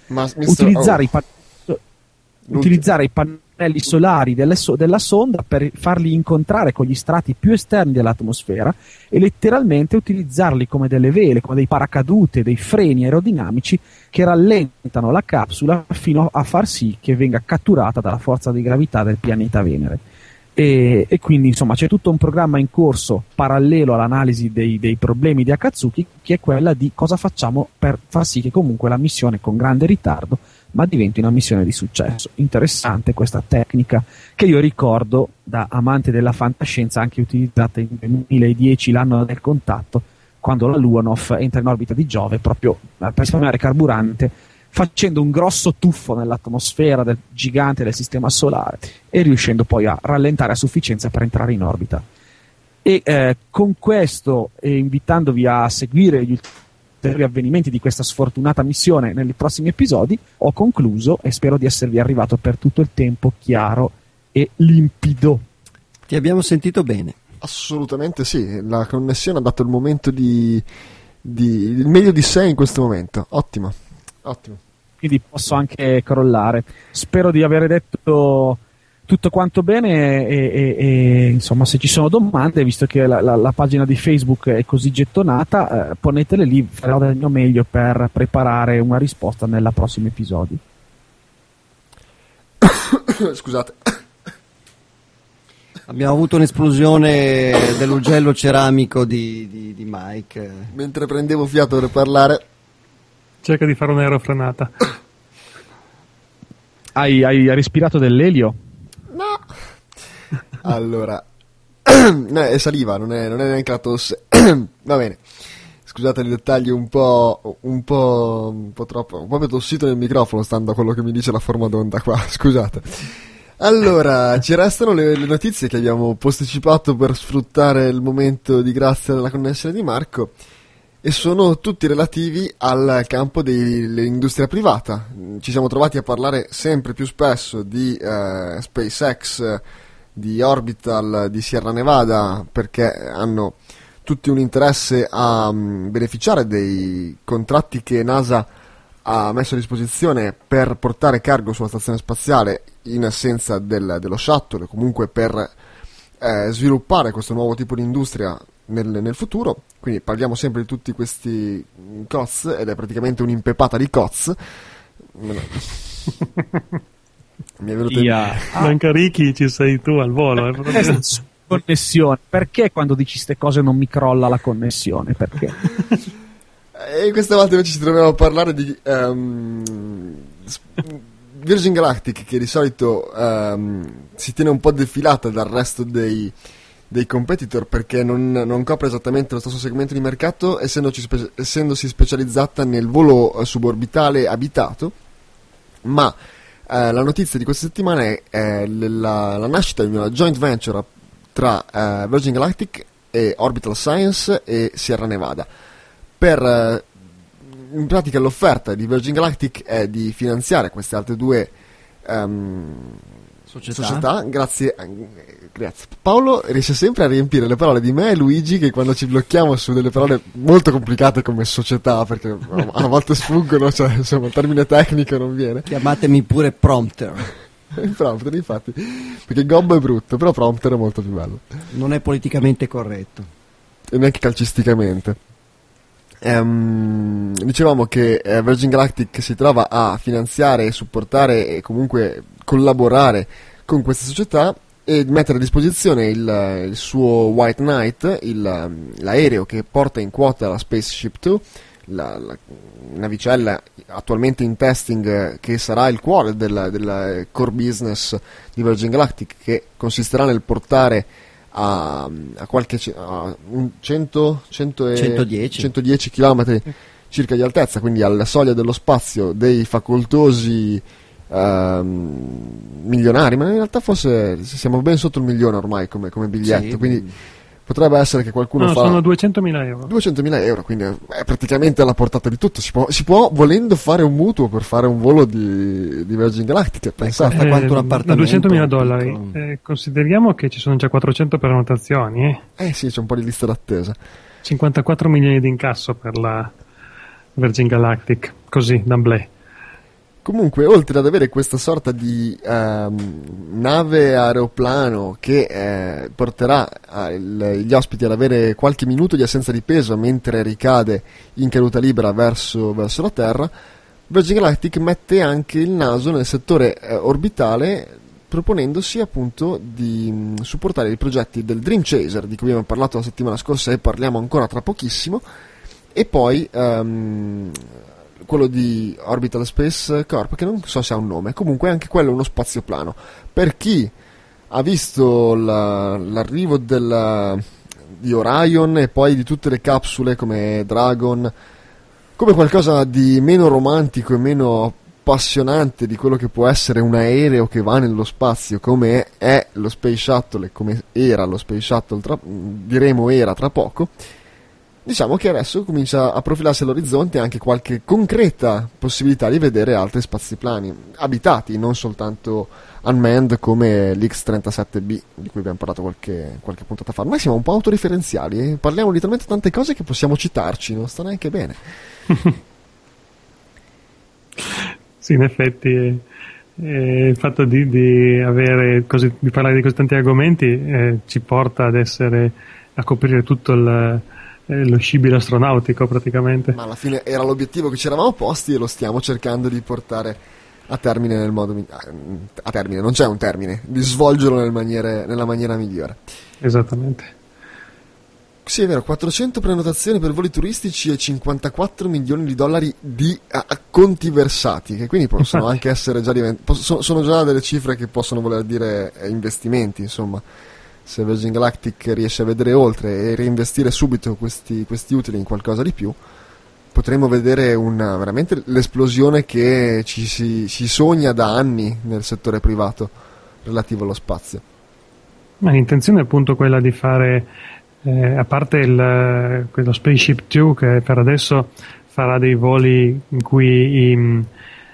utilizzare i pannelli solari della sonda per farli incontrare con gli strati più esterni dell'atmosfera e letteralmente utilizzarli come delle vele, come dei paracadute, dei freni aerodinamici che rallentano la capsula fino a far sì che venga catturata dalla forza di gravità del pianeta Venere. E quindi insomma c'è tutto un programma in corso parallelo all'analisi dei problemi di Akatsuki, che è quella di cosa facciamo per far sì che comunque la missione, con grande ritardo, ma diventi una missione di successo. Interessante questa tecnica, che io ricordo da amante della fantascienza anche utilizzata in 2010, l'anno del contatto, quando la Luonov entra in orbita di Giove proprio per risparmiare carburante, facendo un grosso tuffo nell'atmosfera del gigante del sistema solare e riuscendo poi a rallentare a sufficienza per entrare in orbita. E con questo, invitandovi a seguire gli ulteriori avvenimenti di questa sfortunata missione nei prossimi episodi, ho concluso e spero di esservi arrivato per tutto il tempo chiaro e limpido. Ti abbiamo sentito bene. Assolutamente sì, la connessione ha dato il momento il meglio di sé in questo momento. Ottimo. Quindi posso anche crollare. Spero di aver detto tutto quanto bene e insomma, se ci sono domande, visto che la pagina di Facebook è così gettonata, ponetele lì, farò del mio meglio per preparare una risposta nel prossimo episodio. Scusate. Abbiamo avuto un'esplosione dell'ugello ceramico di Mike. Mentre prendevo fiato per parlare. Cerca di fare un'aerofrenata. Hai respirato dell'elio? No. Allora, no, è saliva, non è neanche la tosse. Va bene. Scusate il dettaglio un po' troppo. Ho proprio tossito nel microfono, stando a quello che mi dice la forma d'onda qua. Scusate. Allora, ci restano le notizie che abbiamo posticipato per sfruttare il momento di grazia della connessione di Marco. E sono tutti relativi al campo dell'industria privata. Ci siamo trovati a parlare sempre più spesso di SpaceX, di Orbital, di Sierra Nevada, perché hanno tutti un interesse a beneficiare dei contratti che NASA ha messo a disposizione per portare cargo sulla stazione spaziale in assenza dello shuttle, comunque per sviluppare questo nuovo tipo di industria nel futuro. Quindi parliamo sempre di tutti questi COTS, ed è praticamente un'impepata di COTS. Mi è venuto Manca Ricky, ci sei tu al volo. Connessione. Perché quando dici queste cose non mi crolla la connessione? Perché? E questa volta invece ci troviamo a parlare di Virgin Galactic, che di solito si tiene un po' defilata dal resto dei competitor, perché non copre esattamente lo stesso segmento di mercato, essendosi specializzata nel volo suborbitale abitato. Ma la notizia di questa settimana è la nascita di una joint venture tra Virgin Galactic e Orbital Science e Sierra Nevada. In pratica l'offerta di Virgin Galactic è di finanziare queste altre due società. Grazie. Paolo riesce sempre a riempire le parole di me e Luigi, che quando ci blocchiamo su delle parole molto complicate come società, perché a volte sfuggono, cioè insomma il termine tecnico non viene. Chiamatemi pure prompter. Prompter, infatti, perché gobbo è brutto, però prompter è molto più bello. Non è politicamente corretto. E neanche calcisticamente. Dicevamo che Virgin Galactic si trova a finanziare e supportare e comunque collaborare con queste società e mettere a disposizione il suo White Knight, l'aereo che porta in quota la Spaceship Two, la navicella attualmente in testing, che sarà il cuore del core business di Virgin Galactic, che consisterà nel portare a 110 km circa di altezza, quindi alla soglia dello spazio, dei facoltosi milionari, ma in realtà forse siamo ben sotto il milione ormai come biglietto, Sì. quindi potrebbe essere che qualcuno No, fa sono 200.000 euro. 200.000 euro, quindi è praticamente alla portata di tutto. Si può volendo fare un mutuo per fare un volo di Virgin Galactic, pensate. Costa quanto un appartamento 200.000 dollari. piccolo. Consideriamo che ci sono già 400 prenotazioni, Sì, c'è un po' di lista d'attesa. 54 milioni di incasso per la Virgin Galactic, così, d'amblè. Comunque, oltre ad avere questa sorta di nave aeroplano che porterà gli ospiti ad avere qualche minuto di assenza di peso mentre ricade in caduta libera verso la Terra, Virgin Galactic mette anche il naso nel settore orbitale, proponendosi appunto di supportare i progetti del Dream Chaser, di cui abbiamo parlato la settimana scorsa e parliamo ancora tra pochissimo, e poi quello di Orbital Space Corp, che non so se ha un nome, comunque anche quello è uno spazioplano. Per chi ha visto l'arrivo di Orion e poi di tutte le capsule come Dragon come qualcosa di meno romantico e meno appassionante di quello che può essere un aereo che va nello spazio, come è lo Space Shuttle e come era lo Space Shuttle, diremo era tra poco, diciamo che adesso comincia a profilarsi all'orizzonte anche qualche concreta possibilità di vedere altri spaziaplani abitati, non soltanto unmanned come l'X-37B di cui abbiamo parlato qualche puntata fa. Noi siamo un po' autoreferenziali e parliamo di talmente tante cose che possiamo citarci, non sta neanche bene. Sì, in effetti il fatto di parlare di così tanti argomenti ci porta a coprire tutto lo scibile astronautico praticamente. Ma alla fine era l'obiettivo che ci eravamo posti e lo stiamo cercando di portare a termine nel modo a termine, non c'è un termine, di svolgerlo nella maniera migliore. Esattamente. Sì, è vero, 400 prenotazioni per voli turistici e 54 milioni di dollari di conti versati, che quindi possono anche essere già sono già delle cifre che possono voler dire investimenti, insomma. Se Virgin Galactic riesce a vedere oltre e reinvestire subito questi utili in qualcosa di più, potremo vedere veramente l'esplosione che si sogna da anni nel settore privato relativo allo spazio. Ma l'intenzione è appunto quella di fare, a parte quello Spaceship 2 che per adesso farà dei voli in cui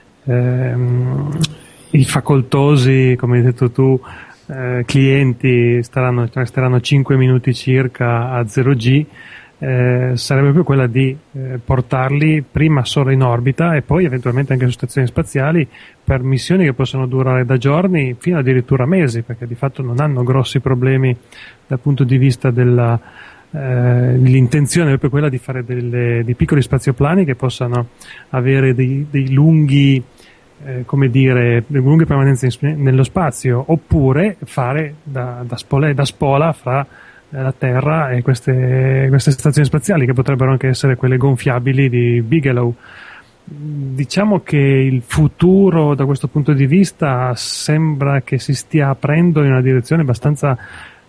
i facoltosi, come hai detto tu, clienti resteranno 5 minuti circa a 0G, sarebbe proprio quella di portarli prima solo in orbita e poi eventualmente anche su stazioni spaziali per missioni che possono durare da giorni fino addirittura mesi, perché di fatto non hanno grossi problemi dal punto di vista l'intenzione è proprio quella di fare dei piccoli spazioplani che possano avere dei lunghi lunghe permanenze nello spazio, oppure fare da spola fra la Terra e queste stazioni spaziali, che potrebbero anche essere quelle gonfiabili di Bigelow. Diciamo che il futuro da questo punto di vista sembra che si stia aprendo in una direzione abbastanza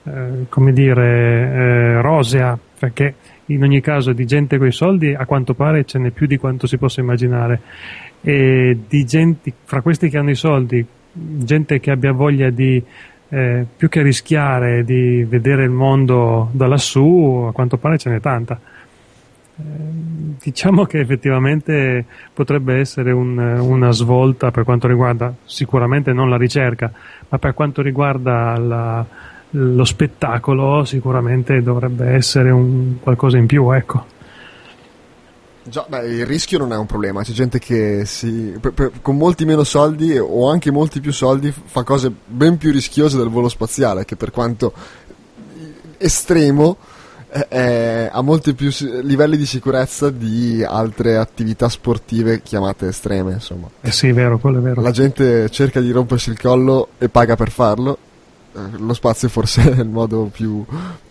rosea, perché in ogni caso di gente coi soldi a quanto pare ce n'è più di quanto si possa immaginare, e di gente, fra questi che hanno i soldi, gente che abbia voglia di più che rischiare di vedere il mondo da lassù, a quanto pare ce n'è tanta. Diciamo che effettivamente potrebbe essere una svolta per quanto riguarda sicuramente non la ricerca, ma per quanto riguarda lo spettacolo sicuramente dovrebbe essere qualcosa in più, ecco. Già, il rischio non è un problema, c'è gente che con molti meno soldi o anche molti più soldi fa cose ben più rischiose del volo spaziale, che per quanto estremo ha molti più livelli di sicurezza di altre attività sportive chiamate estreme, insomma. Sì, è vero, quello è vero. La gente cerca di rompersi il collo e paga per farlo. Lo spazio forse è il modo più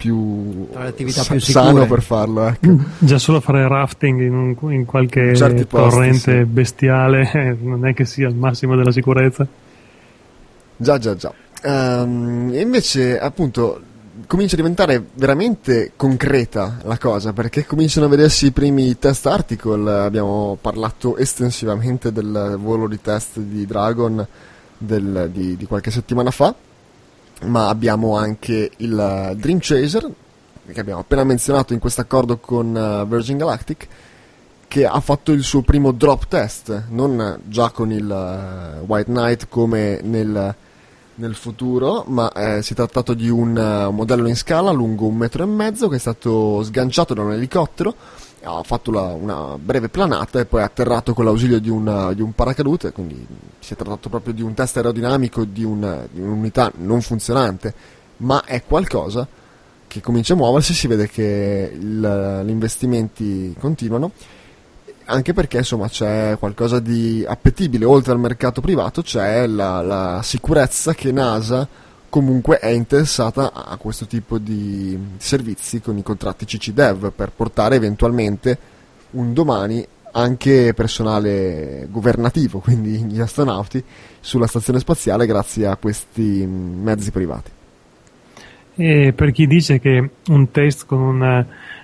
sano per farlo, ecco. Già solo fare rafting in qualche torrente bestiale non è che sia il massimo della sicurezza. Già. E invece appunto comincia a diventare veramente concreta la cosa, perché cominciano a vedersi i primi test article. Abbiamo parlato estensivamente del volo di test di Dragon di qualche settimana fa, ma abbiamo anche il Dream Chaser, che abbiamo appena menzionato in questo accordo con Virgin Galactic, che ha fatto il suo primo drop test, non già con il White Knight come nel futuro, ma si è trattato di un modello in scala lungo 1,5 metri che è stato sganciato da un elicottero, ha fatto una breve planata e poi è atterrato con l'ausilio di un paracadute, quindi si è trattato proprio di un test aerodinamico di un'unità non funzionante, ma è qualcosa che comincia a muoversi. Si vede che gli investimenti continuano, anche perché insomma c'è qualcosa di appetibile. Oltre al mercato privato c'è la sicurezza che NASA comunque è interessata a questo tipo di servizi con i contratti CCDEV, per portare eventualmente un domani anche personale governativo, quindi gli astronauti, sulla stazione spaziale grazie a questi mezzi privati. E per chi dice che un test con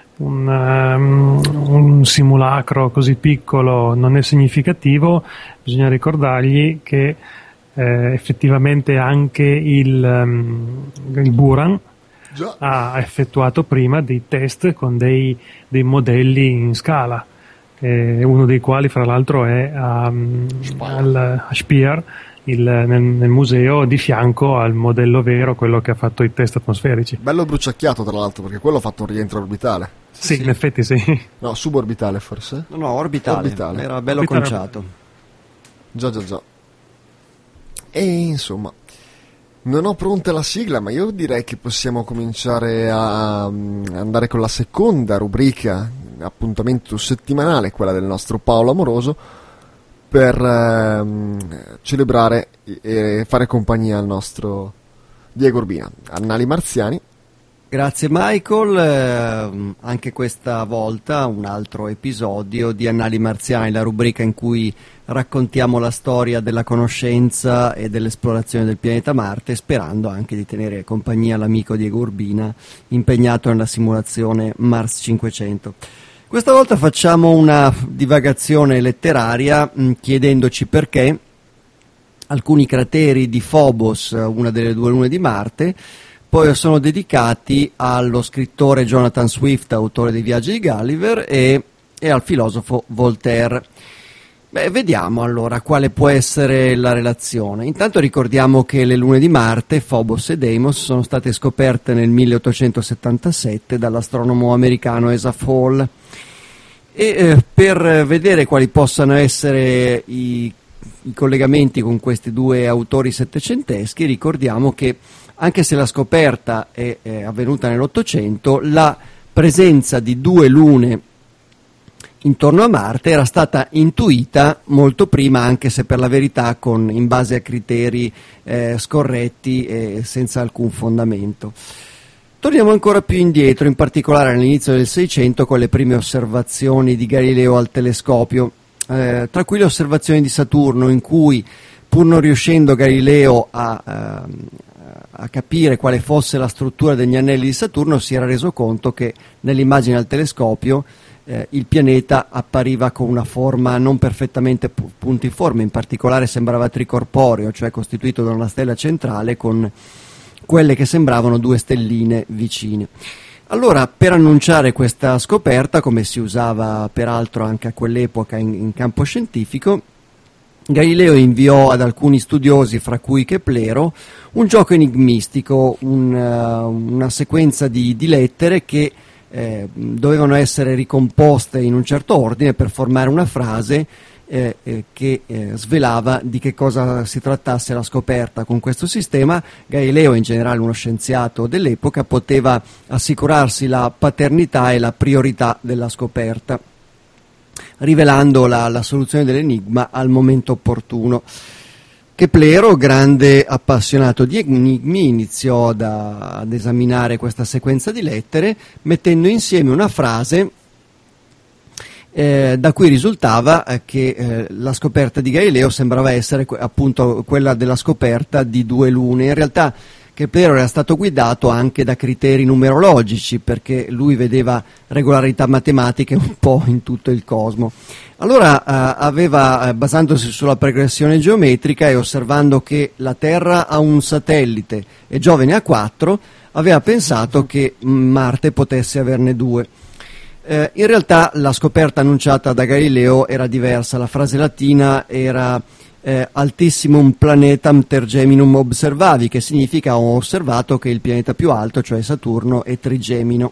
un simulacro così piccolo non è significativo, bisogna ricordargli che effettivamente anche il Buran ha effettuato prima dei test con dei modelli in scala, uno dei quali fra l'altro è a Spear, nel museo di fianco al modello vero, quello che ha fatto i test atmosferici. Bello bruciacchiato tra l'altro, perché quello ha fatto un rientro orbitale. Sì, in effetti sì. No, suborbitale forse? No, orbitale. Era bello Orbitale. conciato. Già. E insomma, non ho pronta la sigla, ma io direi che possiamo cominciare a andare con la seconda rubrica, appuntamento settimanale, quella del nostro Paolo Amoroso, per celebrare e fare compagnia al nostro Diego Urbina. Annali Marziani. Grazie Michael, anche questa volta un altro episodio di Annali Marziani, la rubrica in cui raccontiamo la storia della conoscenza e dell'esplorazione del pianeta Marte, sperando anche di tenere compagnia all'amico Diego Urbina, impegnato nella simulazione Mars 500. Questa volta facciamo una divagazione letteraria chiedendoci perché alcuni crateri di Phobos, una delle due lune di Marte, poi sono dedicati allo scrittore Jonathan Swift, autore dei Viaggi di Gulliver, e al filosofo Voltaire. Vediamo allora quale può essere la relazione. Intanto ricordiamo che le lune di Marte, Phobos e Deimos, sono state scoperte nel 1877 dall'astronomo americano Asaph Hall. E per vedere quali possano essere i collegamenti con questi due autori settecenteschi, ricordiamo che anche se la scoperta è avvenuta nell'Ottocento, la presenza di due lune intorno a Marte era stata intuita molto prima, anche se per la verità in base a criteri scorretti e senza alcun fondamento. Torniamo ancora più indietro, in particolare all'inizio del Seicento, con le prime osservazioni di Galileo al telescopio, tra cui le osservazioni di Saturno, in cui, pur non riuscendo Galileo a capire quale fosse la struttura degli anelli di Saturno, si era reso conto che nell'immagine al telescopio il pianeta appariva con una forma non perfettamente puntiforme, in particolare sembrava tricorporeo, cioè costituito da una stella centrale con quelle che sembravano due stelline vicine. Allora, per annunciare questa scoperta, come si usava peraltro anche a quell'epoca in campo scientifico, Galileo inviò ad alcuni studiosi, fra cui Keplero, un gioco enigmistico, una sequenza di lettere che dovevano essere ricomposte in un certo ordine per formare una frase che svelava di che cosa si trattasse la scoperta. Con questo sistema Galileo, in generale uno scienziato dell'epoca, poteva assicurarsi la paternità e la priorità della scoperta, rivelando la soluzione dell'enigma al momento opportuno. Keplero, grande appassionato di enigmi, iniziò ad esaminare questa sequenza di lettere, mettendo insieme una frase da cui risultava che la scoperta di Galileo sembrava essere appunto quella della scoperta di due lune. In realtà Kepler era stato guidato anche da criteri numerologici, perché lui vedeva regolarità matematiche un po' in tutto il cosmo. Allora basandosi sulla progressione geometrica e osservando che la Terra ha un satellite e Giove ne ha 4, aveva pensato che Marte potesse averne 2. In realtà la scoperta annunciata da Galileo era diversa, la frase latina era altissimum planetam tergeminum observavi, che significa ho osservato che il pianeta più alto, cioè Saturno, è trigemino.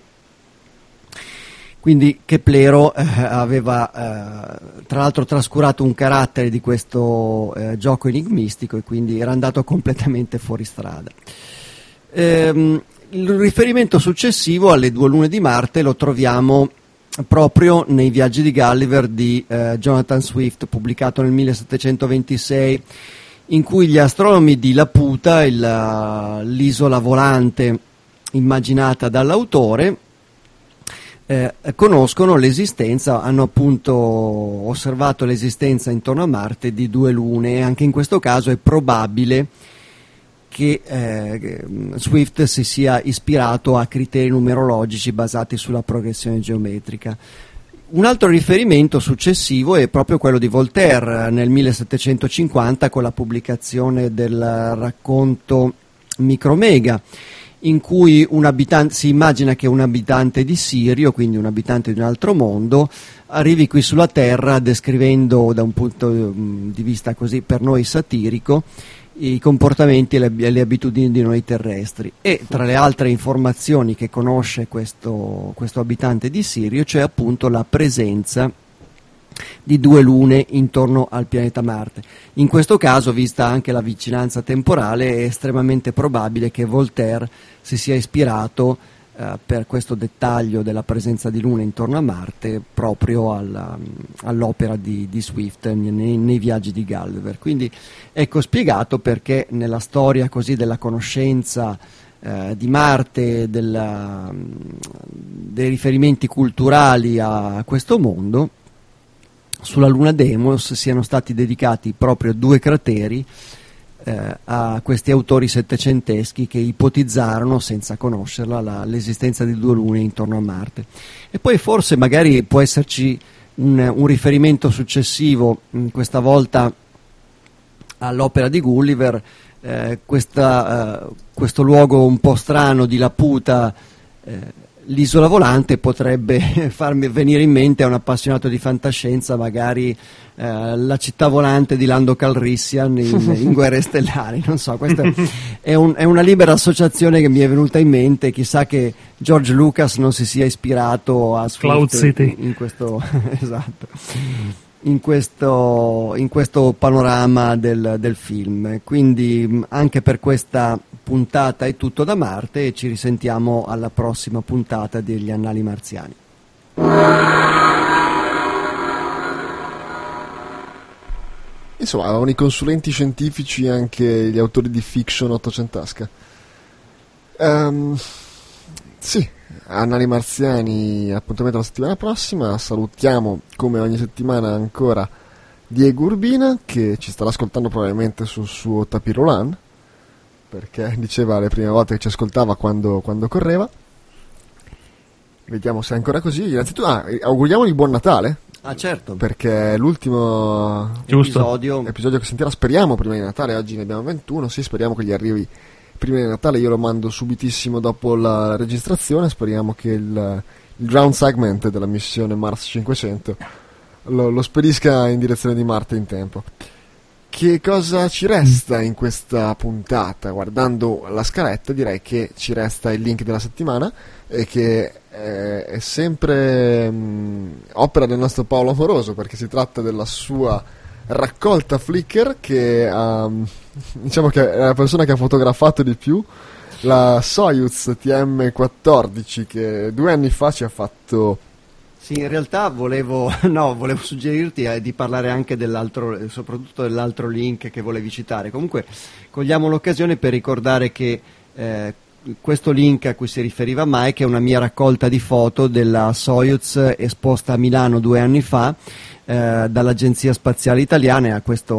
Quindi Keplero aveva tra l'altro trascurato un carattere di questo gioco enigmistico e quindi era andato completamente fuori strada. Il riferimento successivo alle 2 lune di Marte lo troviamo proprio nei Viaggi di Gulliver di Jonathan Swift, pubblicato nel 1726, in cui gli astronomi di Laputa, l'isola volante immaginata dall'autore, conoscono l'esistenza, hanno appunto osservato l'esistenza intorno a Marte di 2 lune, e anche in questo caso è probabile che Swift si sia ispirato a criteri numerologici basati sulla progressione geometrica. Un altro riferimento successivo è proprio quello di Voltaire nel 1750 con la pubblicazione del racconto Micromega, in cui si immagina che un abitante di Sirio, quindi un abitante di un altro mondo, arrivi qui sulla Terra descrivendo da un punto di vista così per noi satirico i comportamenti e le abitudini di noi terrestri, e tra le altre informazioni che conosce questo abitante di Sirio c'è appunto la presenza di 2 lune intorno al pianeta Marte. In questo caso, vista anche la vicinanza temporale, è estremamente probabile che Voltaire si sia ispirato per questo dettaglio della presenza di lune intorno a Marte proprio all'opera di Swift nei Viaggi di Gulliver. Quindi ecco spiegato perché nella storia così della conoscenza di Marte, dei riferimenti culturali a questo mondo, sulla luna Deimos siano stati dedicati proprio 2 crateri a questi autori settecenteschi che ipotizzarono, senza conoscerla, l'esistenza di 2 lune intorno a Marte. E poi forse magari può esserci un riferimento successivo, questa volta all'opera di Gulliver, questo luogo un po' strano di Laputa, l'isola volante, potrebbe farmi venire in mente a un appassionato di fantascienza magari la città volante di Lando Calrissian in Guerre Stellari, non so, questa è una libera associazione che mi è venuta in mente. Chissà che George Lucas non si sia ispirato a Cloud City in questo esatto, in questo panorama del film. Quindi anche per questa puntata è tutto da Marte e ci risentiamo alla prossima puntata degli Annali Marziani. Insomma, avevano i consulenti scientifici anche gli autori di fiction ottocentesca. Sì, Annali Marziani, appuntamento la settimana prossima. Salutiamo come ogni settimana ancora Diego Urbina, che ci starà ascoltando probabilmente sul suo tapis roulant, perché diceva le prime volte che ci ascoltava quando correva. Vediamo se è ancora così. Innanzitutto auguriamogli buon Natale. Ah, certo, perché l'ultimo episodio che sentirà, speriamo prima di Natale. Oggi ne abbiamo 21, sì, speriamo che gli arrivi prima di Natale. Io lo mando subitissimo dopo la registrazione. Speriamo che il ground segment della missione Mars 500 lo spedisca in direzione di Marte in tempo. Che cosa ci resta in questa puntata? Guardando la scaletta direi che ci resta il link della settimana, e che è sempre opera del nostro Paolo Amoroso, perché si tratta della sua raccolta Flickr, che diciamo che è la persona che ha fotografato di più la Soyuz TM-14, che 2 anni fa ci ha fatto. Sì, in realtà volevo suggerirti di parlare anche soprattutto dell'altro link che volevi citare. Comunque cogliamo l'occasione per ricordare che questo link a cui si riferiva Mike è una mia raccolta di foto della Soyuz esposta a Milano 2 anni fa dall'Agenzia Spaziale Italiana, e a questo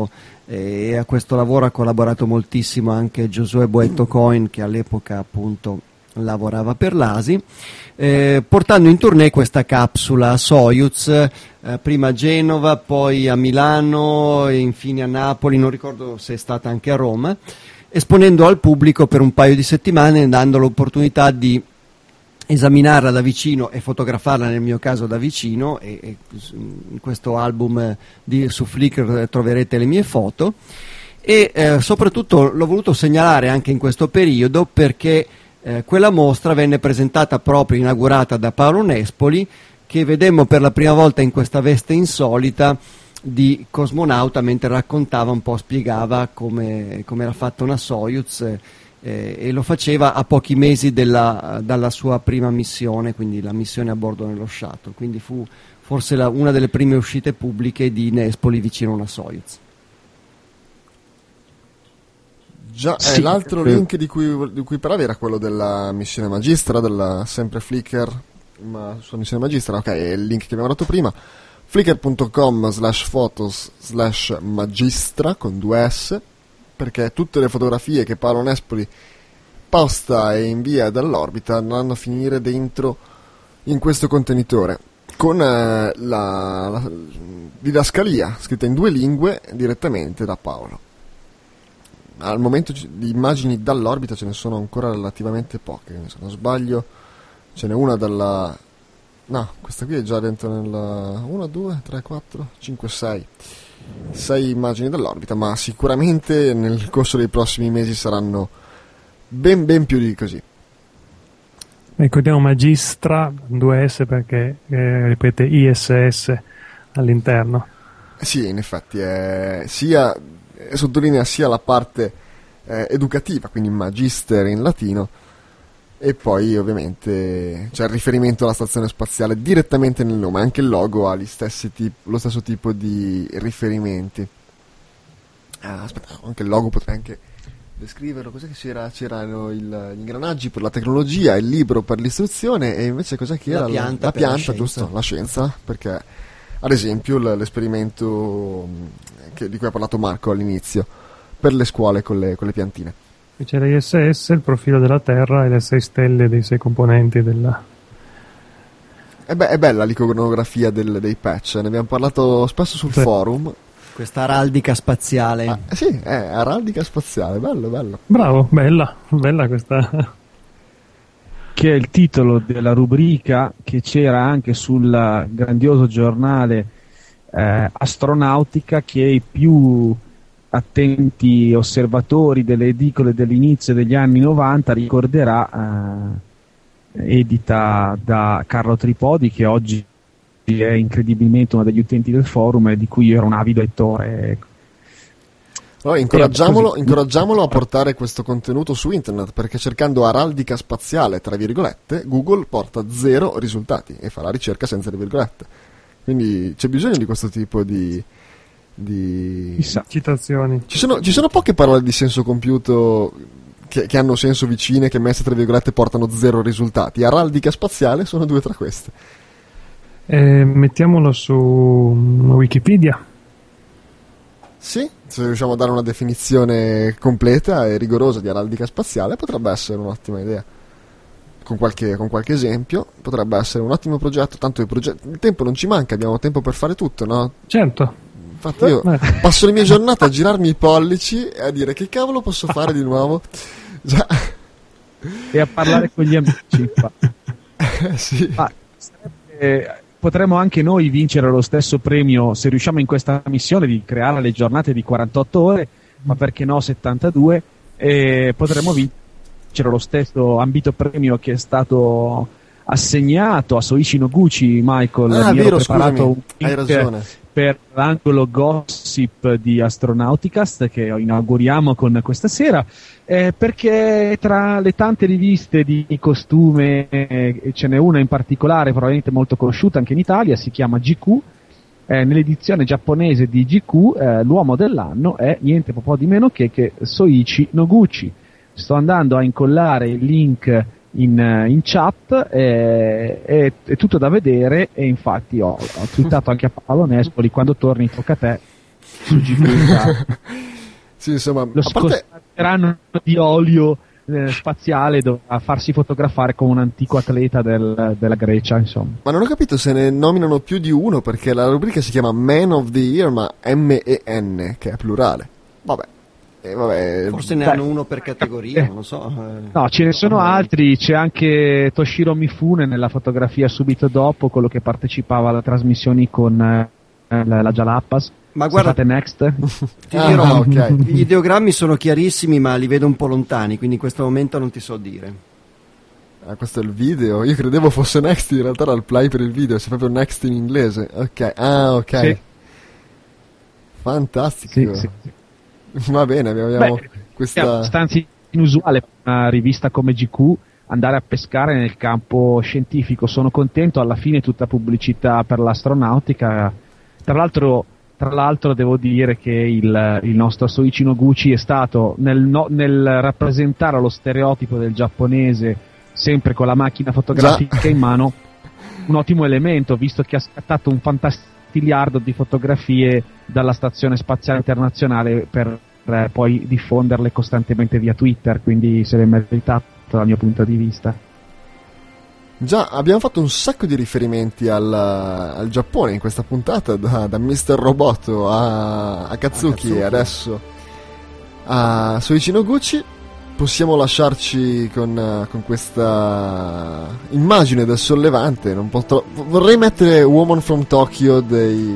e a questo lavoro ha collaborato moltissimo anche Giosuè Boetto Cohen, che all'epoca appunto lavorava per l'ASI, portando in tournée questa capsula Soyuz, prima a Genova, poi a Milano e infine a Napoli, non ricordo se è stata anche a Roma, esponendo al pubblico per un paio di settimane, dando l'opportunità di esaminarla da vicino e fotografarla, nel mio caso da vicino, e in questo album su Flickr troverete le mie foto, e soprattutto l'ho voluto segnalare anche in questo periodo perché quella mostra venne presentata proprio, inaugurata da Paolo Nespoli, che vedemmo per la prima volta in questa veste insolita di cosmonauta mentre raccontava un po', spiegava come era fatta una Soyuz, e lo faceva a pochi mesi dalla sua prima missione, quindi la missione a bordo nello shuttle, quindi fu forse una delle prime uscite pubbliche di Nespoli vicino a una Soyuz. Già, sì, l'altro link di cui parlavi era quello della missione Magistra, della sempre Flickr, ma sulla missione Magistra, ok, è il link che abbiamo dato prima, flickr.com/photos/magistra con 2S, perché tutte le fotografie che Paolo Nespoli posta e invia dall'orbita andranno a finire dentro in questo contenitore, con la didascalia scritta in 2 lingue direttamente da Paolo. Al momento di immagini dall'orbita ce ne sono ancora relativamente poche, se non sbaglio ce n'è una dalla... no, questa qui è già dentro nella 1, 2, 3, 4, 5, 6 immagini dall'orbita, ma sicuramente nel corso dei prossimi mesi saranno ben più di così. Ricordiamo Magistra 2S perché ripete ISS all'interno. Sì, in effetti sottolinea sia la parte educativa, quindi Magister in latino, e poi ovviamente c'è il riferimento alla stazione spaziale direttamente nel nome, anche il logo ha lo stesso tipo di riferimenti. Aspetta, anche il logo potrei anche descriverlo. Cos'è che c'erano gli ingranaggi per la tecnologia, il libro per l'istruzione, e invece cos'è che era? La pianta, giusto, la scienza, perché ad esempio l'esperimento di cui ha parlato Marco all'inizio per le scuole con le piantine. C'era ISS, il profilo della Terra e le 6 stelle dei 6 componenti della... È bella l'iconografia dei patch, ne abbiamo parlato spesso sul forum. Questa araldica spaziale. Sì, è araldica spaziale, bello. Bravo, bella questa... Che è il titolo della rubrica che c'era anche sul grandioso giornale Astronautica, che i più attenti osservatori delle edicole dell'inizio degli anni 90 ricorderà, edita da Carlo Tripodi, che oggi è incredibilmente uno degli utenti del forum e di cui io ero un avido lettore. Allora, incoraggiamolo a portare questo contenuto su internet, perché cercando araldica spaziale tra virgolette Google porta 0 risultati e fa la ricerca senza le virgolette, quindi c'è bisogno di questo tipo di citazioni. Ci sono poche parole di senso compiuto che hanno senso vicine, che messe tra virgolette portano 0 risultati. Araldica spaziale sono 2 tra queste. Mettiamolo su Wikipedia. Sì, se riusciamo a dare una definizione completa e rigorosa di araldica spaziale potrebbe essere un'ottima idea. Con qualche esempio potrebbe essere un ottimo progetto. Tanto il tempo non ci manca, abbiamo tempo per fare tutto, no? Certo. Infatti io passo le mie giornate a girarmi i pollici e a dire che cavolo posso fare di nuovo. Già. E a parlare con gli amici. Sì. Potremmo anche noi vincere lo stesso premio se riusciamo in questa missione di creare le giornate di 48 ore, ma perché no 72, e potremmo vincere lo stesso ambito premio che è stato assegnato a Soichi Noguchi. Michael, mi ero preparato un hai ragione, per l'angolo gossip di Astronauticast che inauguriamo con questa sera, perché tra le tante riviste di costume ce n'è una in particolare probabilmente molto conosciuta anche in Italia, si chiama GQ. Nell'edizione giapponese di GQ l'uomo dell'anno è niente po' di meno che Soichi Noguchi. Sto andando a incollare il link in chat, è tutto da vedere, e infatti ho twittato anche a Paolo Nespoli: quando torni tocca a te. su GP. Sì, insomma, Lo scosteranno di olio spaziale a farsi fotografare come un antico atleta della Grecia, insomma. Ma non ho capito se ne nominano più di uno, perché la rubrica si chiama Man of the Year, ma M-E-N, che è plurale. Vabbè. Forse ne hanno uno per categoria, non lo so. No, ce ne sono altri, c'è anche Toshiro Mifune nella fotografia subito dopo, quello che partecipava alle trasmissioni con la Jalapas. Ma guarda, Next. Ti dirò, okay. Gli ideogrammi sono chiarissimi, ma li vedo un po' lontani, quindi in questo momento non ti so dire. Questo è il video? Io credevo fosse Next, in realtà era il play per il video, c'è proprio Next in inglese. Ok. Sì. Fantastico. Sì. Va bene, abbiamo questa... È abbastanza inusuale per una rivista come GQ andare a pescare nel campo scientifico. Sono contento, alla fine tutta pubblicità per l'astronautica. Tra l'altro devo dire che il nostro Soichi Noguchi è stato nel rappresentare lo stereotipo del giapponese sempre con la macchina fotografica in mano un ottimo elemento, visto che ha scattato un fantastiliardo di fotografie dalla Stazione Spaziale Internazionale per poi diffonderle costantemente via Twitter, quindi se l'è meritato dal mio punto di vista. Già, abbiamo fatto un sacco di riferimenti al Giappone in questa puntata, da Mr. Roboto a Katsuki e adesso a Soichi Noguchi. Possiamo lasciarci con questa immagine del sollevante. Vorrei mettere Woman from Tokyo dei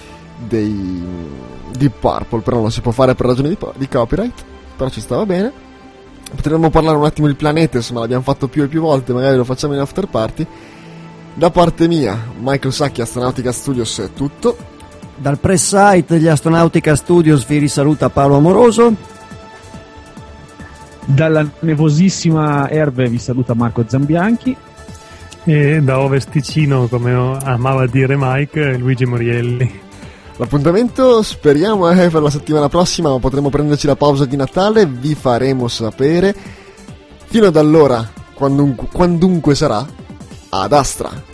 Deep Purple, però non si può fare per ragioni di copyright, però ci stava bene. Potremmo parlare un attimo di pianeta, insomma l'abbiamo fatto più e più volte, magari lo facciamo in after party. Da parte mia, Michael Sacchi, Astronautica Studios, è tutto. Dal press site degli Astronautica Studios vi risaluta Paolo Amoroso. Dalla nevosissima Erbe vi saluta Marco Zambianchi. E da Ovest Ticino, come amava dire Mike, Luigi Morielli. L'appuntamento speriamo è per la settimana prossima, ma potremo prenderci la pausa di Natale, vi faremo sapere. Fino ad allora, quandunque sarà, ad Astra!